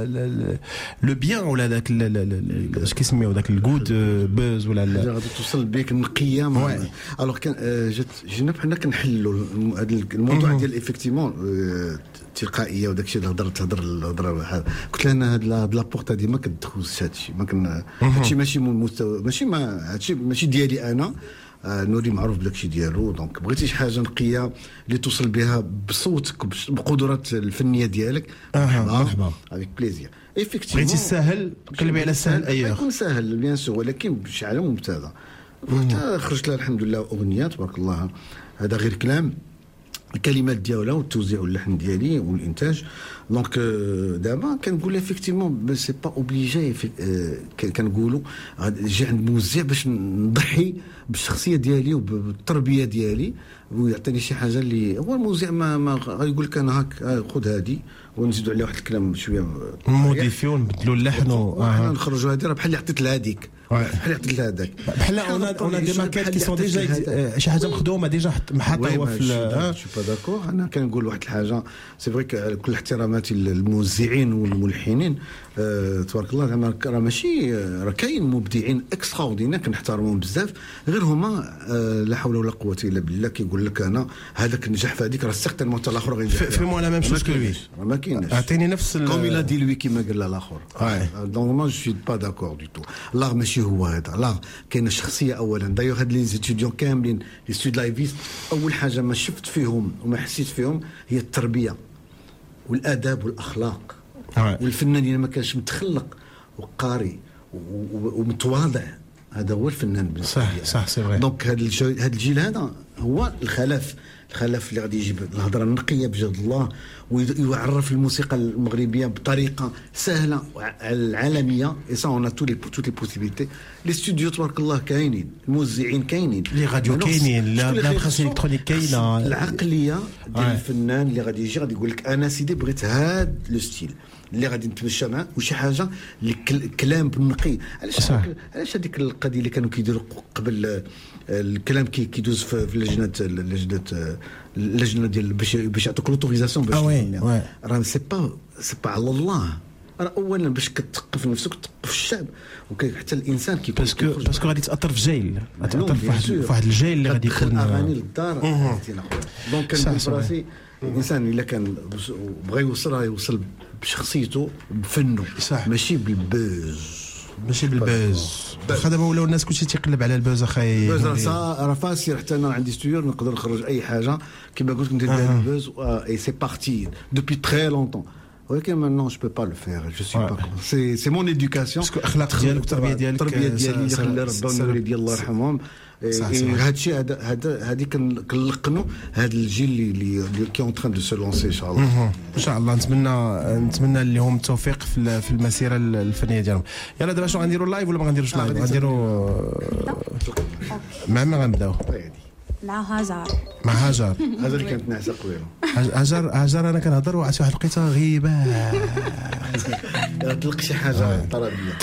لو بيان ولا داك اش كيسميو داك الجود بوز ولا غادي توصل بك النقيه. الوغ كان جينا بحنا كنحلوا هذا الموضوع ديال ايفيكتيمون تلقائيه وداك الشيء اللي هضرت تهضر الهضره. قلت لها هاد لابورت هادي ما كتدخلش هادشي ما كن هادشي ماشي مستوى ماشي ما هادشي ماشي ديالي انا. آه نوري معروف بداك الشيء ديالو. دونك بغيتي شي حاجه نقيه اللي توصل بها بصوتك بقدرات الفنيه ديالك مرحبا افيك بليزير. ايفيكتيفون بغيتي الساهل قلبي على السهل ايوه يكون ساهل بيان سور ولكن بشي عالم ممتازه. حتى خرجت لها الحمد لله اغنيه تبارك الله. هذا غير كلام الكلمات ديالها والتوزيع واللحن ديالي والانتاج. دونك دابا كنقول افيكتيفمون سي با اوبليجي كنقولوا جي عند موزع باش نضحي بالشخصيه ديالي وبالتربيه ديالي ويعطيني شي حاجه اللي هو الموزع ما, ما غيقول لك انا هاك خذ هذه ونزيدوا عليها واحد الكلام شويه موديفيو نبدلوا اللحن وحنا نخرجوا هذه راه بحال اللي عطيت لهذيك بحال عطيت لهذاك بحال اون اون دي ماكيت كي سون ديجا شي حاجه مخدومه ديجا محطه هو في جو با داكور. انا كنقول واحد الحاجه سي فري كل احتراماتي للموزعين والملحنين أه تبارك الله زعما راه ماشي راه كاين مبدعين اكستراوردينير كنحترمهم بزاف غير هما أه لا حول ولا قوه الا بالله كيقول لك انا هذاك نجح في هذيك راه سيغتينمون حتى الاخر غينجح في مو لا ميم شوز كو لوي ما كاينش عطيني نفس كوم الا دي لوي كيما قال الاخر. دونك ما جو سوي با داكور دو تو. لا ماشي هو هذا لا كاينه شخصيه اولا. دايوغ هاد لي ستوديون كاملين لي ستود لايفيست اول حاجه ما شفت فيهم وما حسيت فيهم هي التربيه والاداب والاخلاق والفنان اللي ما كانش متخلق وقاري ومتواضع هذا هو الفنان بالنسبه لي. صح صح سي فري. دونك هذا هذا الجيل هذا هو الخلف الخلف اللي غادي يجيب الهضره النقيه بجد الله ويعرف الموسيقى المغربيه بطريقه سهله العالميه. اي سا اون تو لي توت لي بوسيبيليتي. لي ستوديو تبارك الله كاينين الموزعين كاينين لي راديو كاينين لا بريس الكترونيك كاينه. العقليه ديال الفنان اللي غادي يجي غادي يقول لك انا سيدي بغيت هذا لو ستيل اللي غادي نتمشى معاه وشي حاجه اللي كلام بالنقي. علاش علاش هذيك القضيه اللي كانوا كيديروا قبل الكلام كي كيدوز في لجنه لجنه اللجنه ديال باش باش يعطوك لوتوريزاسيون باش راه سي با سي با على الله. راه اولا باش كتثقف نفسك وتثقف الشعب وحتى الانسان كيكون باسكو باسكو غادي تاثر في جيل تاثر في واحد في واحد الجيل اللي غادي يكون اغاني للدار. دونك كنقول براسي الانسان الا كان بغى يوصل راه يوصل بشخصيته بفنه ماشي بالبوز ماشي بالبوز. واخا دابا ولاو الناس كلشي تيقلب على البوز اخاي البوز راه فاسير. حتى انا عندي ستوديو نقدر نخرج اي حاجه كيما قلت ندير بها البوز اي سي بارتي دوبي تري لونطون. ولكن maintenant je peux pas le faire je suis pas c'est c'est mon éducation باسكو الاخلاق ديالك والتربيه ديالك التربيه ديالي اللي خلى ربنا والدي الله يرحمهم. هذا الشيء هذا هذا هذه كنلقنوا هذا الجيل اللي اللي كي اون تران دو سو لونسي ان شاء الله. ان شاء الله نتمنى نتمنى لهم التوفيق في في المسيره الفنيه ديالهم. يلا دابا شنو غنديروا لايف ولا ما غنديروش لايف؟ غنديروا مع ما غنبداو مع هاجر مع هاجر هاجر اللي كانت ناعسه قبيله. هاجر هاجر انا كنهضر وعرفتي واحد الوقيته غيبه طلق شي حاجه طربيه.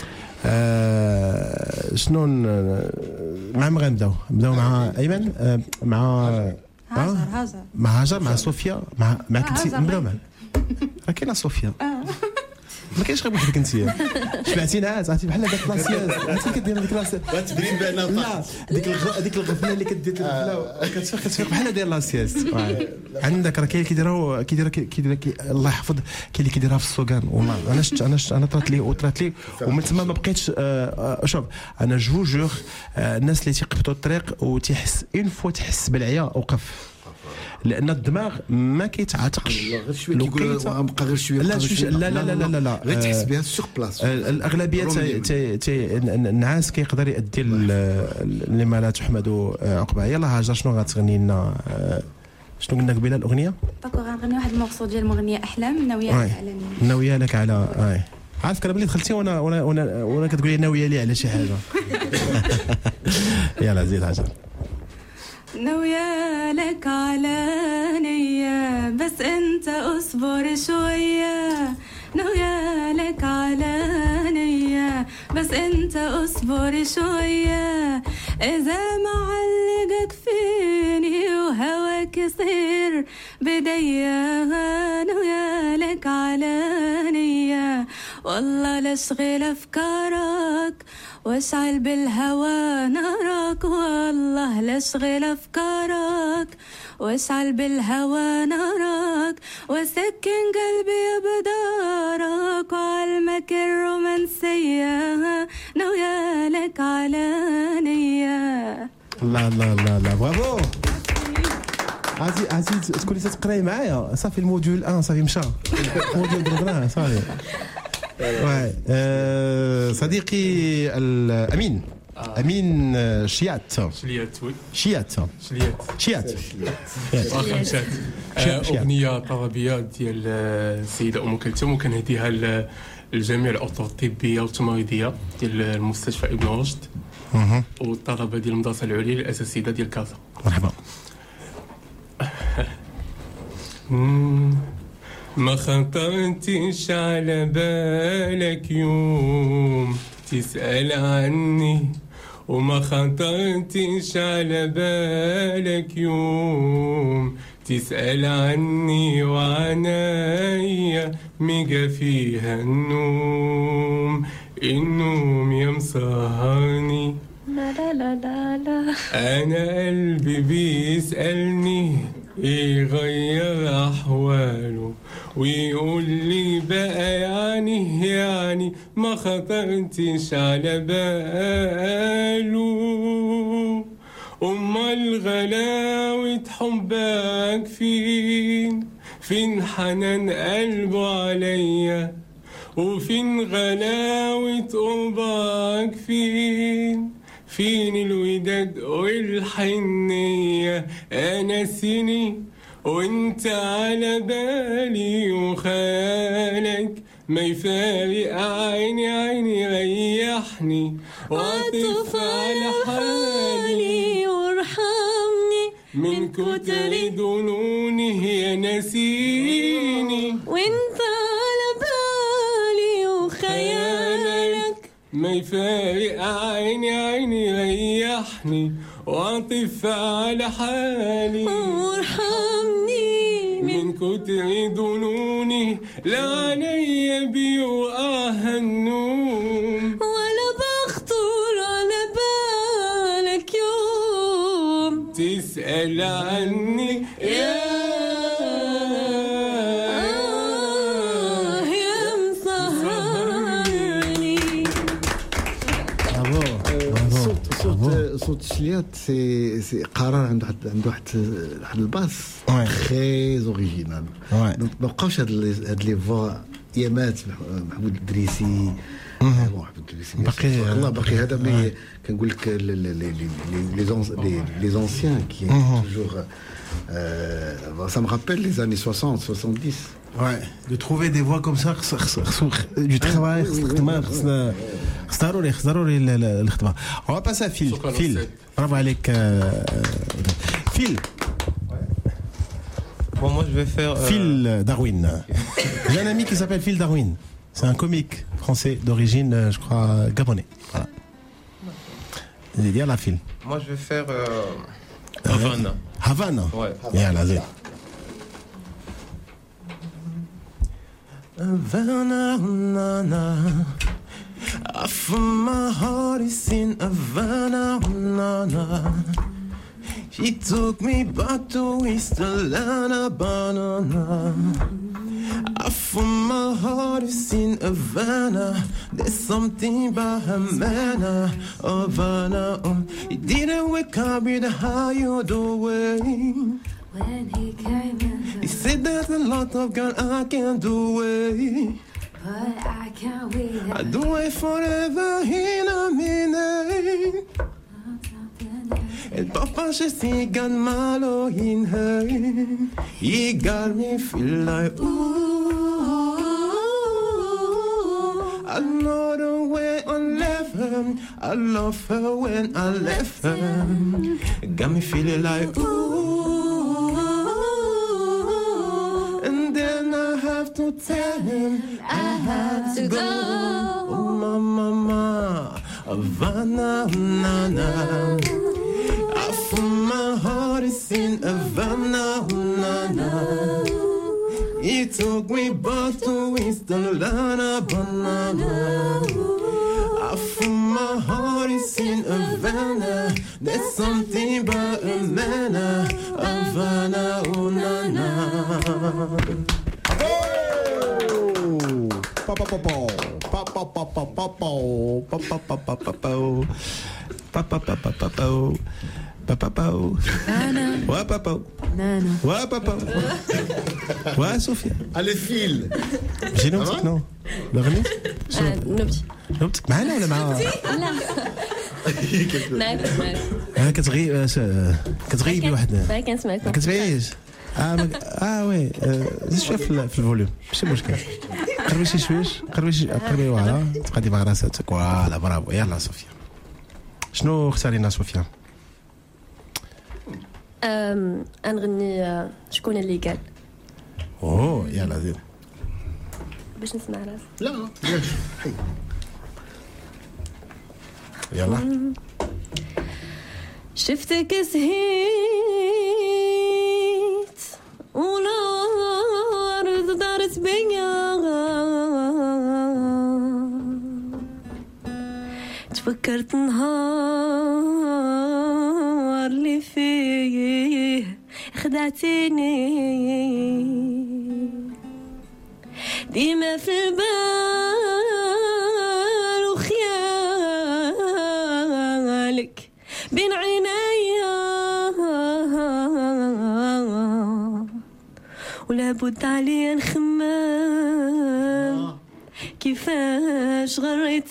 آه شنو مع ما غنبداو نبداو مع ايمن آه مع هاجر هاجر مع هاجر مع صوفيا مع مع كنتي نبداو مع راه كاينه صوفيا ما كاينش غير بوحدك انت شبعتي نعاس عرفتي بحال هذاك لاسياس عرفتي كدير هذيك لاسياس تبين بان لا ديك هذيك الغفله اللي كدير الغفله كتفيق كتفيق بحال داير لاسياس. عندك راه كاين كيديرها كيديرها كيدير الله يحفظ كاين اللي كيديرها في السوقان والله انا شفت انا شفت انا طرات لي وطرات لي ومن تما ما بقيتش. شوف انا جو جور الناس اللي تيقبطوا الطريق وتيحس اون فوا تحس بالعيا وقف لان الدماغ ما كيتعاتقش غير شويه كيقول بقى غير شويه لا لا لا لا لا لا غير تحس بها سور بلاص. الاغلبيه تي النعاس كيقدر يؤدي لما لا تحمد عقبها. يلا هاجر شنو غتغني لنا؟ شنو قلنا قبيله الاغنيه؟ داكوغ غنغني واحد المورسو ديال مغنيه احلام ناويه لك على ناويه لك على اي عارف كلام اللي دخلتي وانا وانا وانا, وأنا كتقولي ناويه لي على شي حاجه. يلا زيد هاجر. ناوية لك على نية بس انت اصبر شوية. ناوية بس انت اصبر شوية اذا ما علقك فيني وهواك يصير بديا ويالك على نية والله لاشغل افكارك واشعل بالهوى نارك والله لاشغل افكارك واشعل بالهوى نارك وسكن قلبي بدارك وعلمك الرومانسية نويالك على نية. لا لا لا لا برافو عزيز عزيز تقولي تقراي معايا صافي الموديول واحد صافي مشى الموديول درناه صافي. واي صديقي الامين امين شيات شليات وي شيات شليات شيات واخا مشات اغنيه طربيه ديال السيده ام كلثوم وكنهديها لجميع الاطر الطبيه والتمريضيه ديال المستشفى ابن رشد والطلبه ديال المدرسه العليا الاساسيه ديال كازا. مرحبا. ما خطرتش على بالك يوم تسأل عني وما خطرتش على بالك يوم تسأل عني وعنايا ميجا فيها النوم النوم يا مسهرني لا لا لا لا لا أنا قلبي بيسألني يغير أحواله ويقول لي بقى يعني يعني ما خطرتش على باله أمال غلاوة حبك فين فين حنان قلبه عليا وفين غلاوة قربك فين فين الوداد والحنية أنا سني وانت على بالي وخيالك ما يفارق عيني عيني ريحني وعطف على حالي وارحمني من كتر دنونه يا نسيني وانت على بالي وخيالك ما يفارق عيني عيني ريحني وعطف على حالي وارحمني من كتر ظنوني لا علي بيوقع النوم ولا بخطر على بالك يوم تسأل عني يا صوت شليات سي سي قرار عنده واحد عنده واحد واحد الباس تري اوريجينال دونك ما بقاوش هاد هاد لي فوا يامات محمود الدريسي محمود الدريسي باقي والله باقي هذا مي كنقول لك لي لي لي زونسيان كي توجور ça me rappelle les années soixante soixante-dix. Ouais, de trouver des voix comme ça du travail خصنا خصنا ضروري ضروري الخدمه. On va passer à Phil. Phil, bravo عليك Phil. Bon, moi je vais faire euh... Phil Darwin. J'ai un ami qui s'appelle Phil Darwin. C'est un comique français d'origine, je crois, gabonais. Voilà. Je vais dire la Phil. Moi je vais faire euh... Havana. Havana. Ouais. Yalla zin. Havana, na na. From my heart is in Havana, na na. She took me back to East Atlanta, banana. From my heart is in Havana. There's something about Havana, Havana. It didn't wake up with how you doing. When he came in, he said there's a lot of girl I can't do it. But I can't wait. I do it forever in a minute. And Papa just he got Malo in her. He got me feel like ooh. I know the way I left her. I love her when I left her. It got me feeling like ooh. And then I have to tell him I have to go. Oh, mama, mama, Havana, na, na. I feel my heart is in Havana, na, na. He took me back to Winston, Lana, banana. I feel my heart is in Havana. There's something about a man, Havana, oh, na, na. Papa papa papa papa papa papa papa papa papa papa papa papa wa papa نانا wa papa wa Sofia allez file j'ai نوبتك non الأغنية نبتي نوبتك معنا ولا مع لا معك ها كتغيب كتغيبي وحدنا معك كنسمعكم كتغيش اه مك... اه وي زيد شويه في, في الفوليوم ماشي مشكل قربي شي شويش قربي شي قربي وراء تقدي مع راساتك فوالا برافو يلا صوفيا شنو اختارينا صوفيا؟ أم نغني شكون اللي قال اوه يلا زيد باش نسمع راسي لا يلا شفتك زهيت والأرض دارت بيا تفكرت نهار اللي فيه خدعتيني ديما في البال وخيالك بين عينيا ولا بد عليا نخمم كيفاش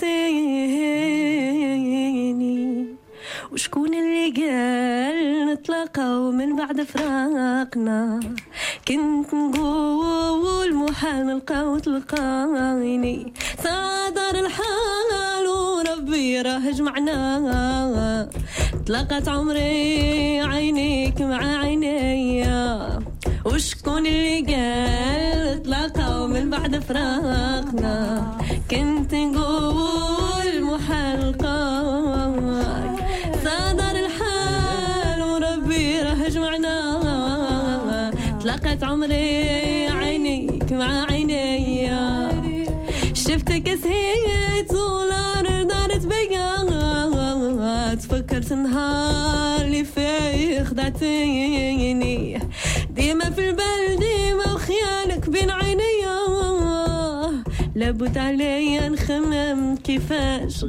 غريتيني وشكون اللي قال نتلاقاو من بعد فراقنا كنت نقول محال نلقاو تلقايني صادر الحال وربي راه جمعنا تلاقات عمري عينيك مع عينيا وشكون اللي قال تلاقاو من بعد فراقنا كنت نقول محال نلقاك صادر الحال وربي راه جمعنا تلاقات عمري عينيك مع عينيا شفتك سهيت والارض دارت بيا تفكرت نهار اللي فيه خدعتيني ديما في البال ديما وخيالك بين عينيا لابد عليا نخمم كيفاش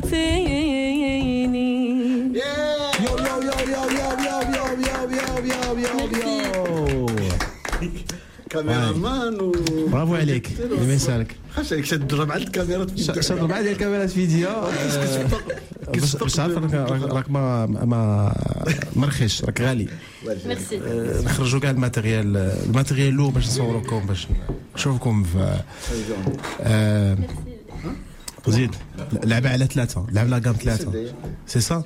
غيرتيني يو يو يو يو يو يو يو يو يو يو كاميرامان و برافو عليك ما يسالك خاش عليك تضرب على الكاميرات تضرب على الكاميرات فيديو باش باش تعرف راك ما ما مرخيش راك غالي ميرسي نخرجوا كاع الماتيريال الماتيريال لو باش نصوركم باش نشوفكم في زيد لعبه على ثلاثه لعب لا كام ثلاثه سي سا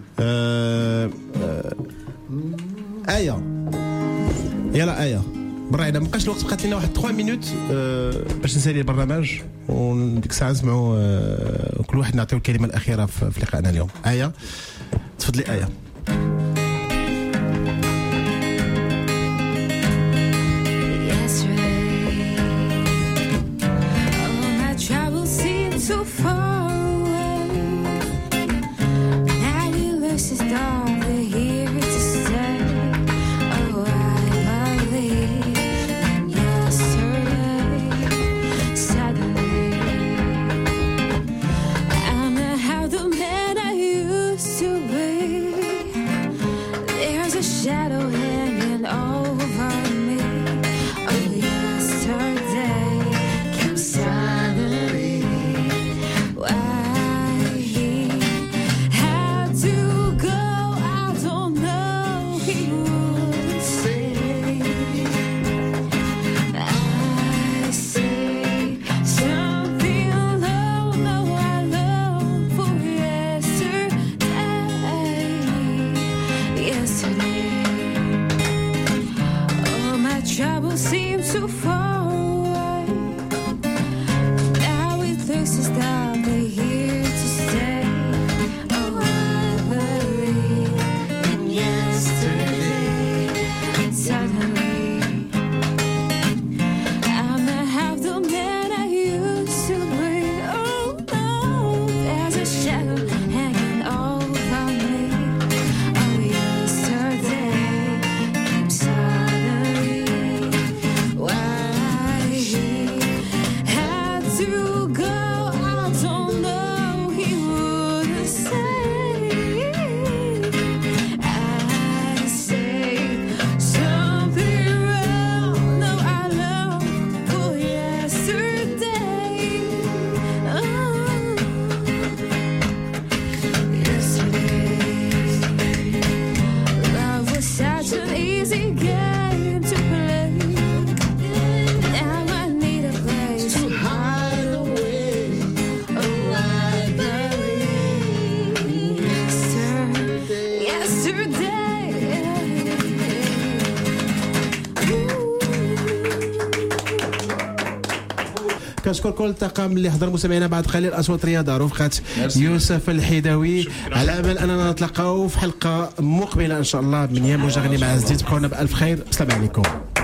ايه يلا ايه برا ما بقاش الوقت بقات لنا واحد ثلاثة مينوت باش نسالي البرنامج وديك الساعه نسمعوا كل واحد نعطيو الكلمه الاخيره في لقائنا اليوم ايه تفضلي ايه So far away, now you look so dark, we're here to stay. Oh, I believe in yesterday. Suddenly, I'm not how the man I used to be. There's a shadow hanging over me. Oh, yesterday came suddenly. Trouble seems so far away. day. كنشكر كل الطاقم اللي حضر مستمعينا بعد قليل اصوات رياضه رفقه يوسف الحيداوي. على امل اننا نتلاقاو في حلقه مقبله ان شاء الله من يا موجه غني مع عز الدين. تبقونا بالف خير. السلام عليكم.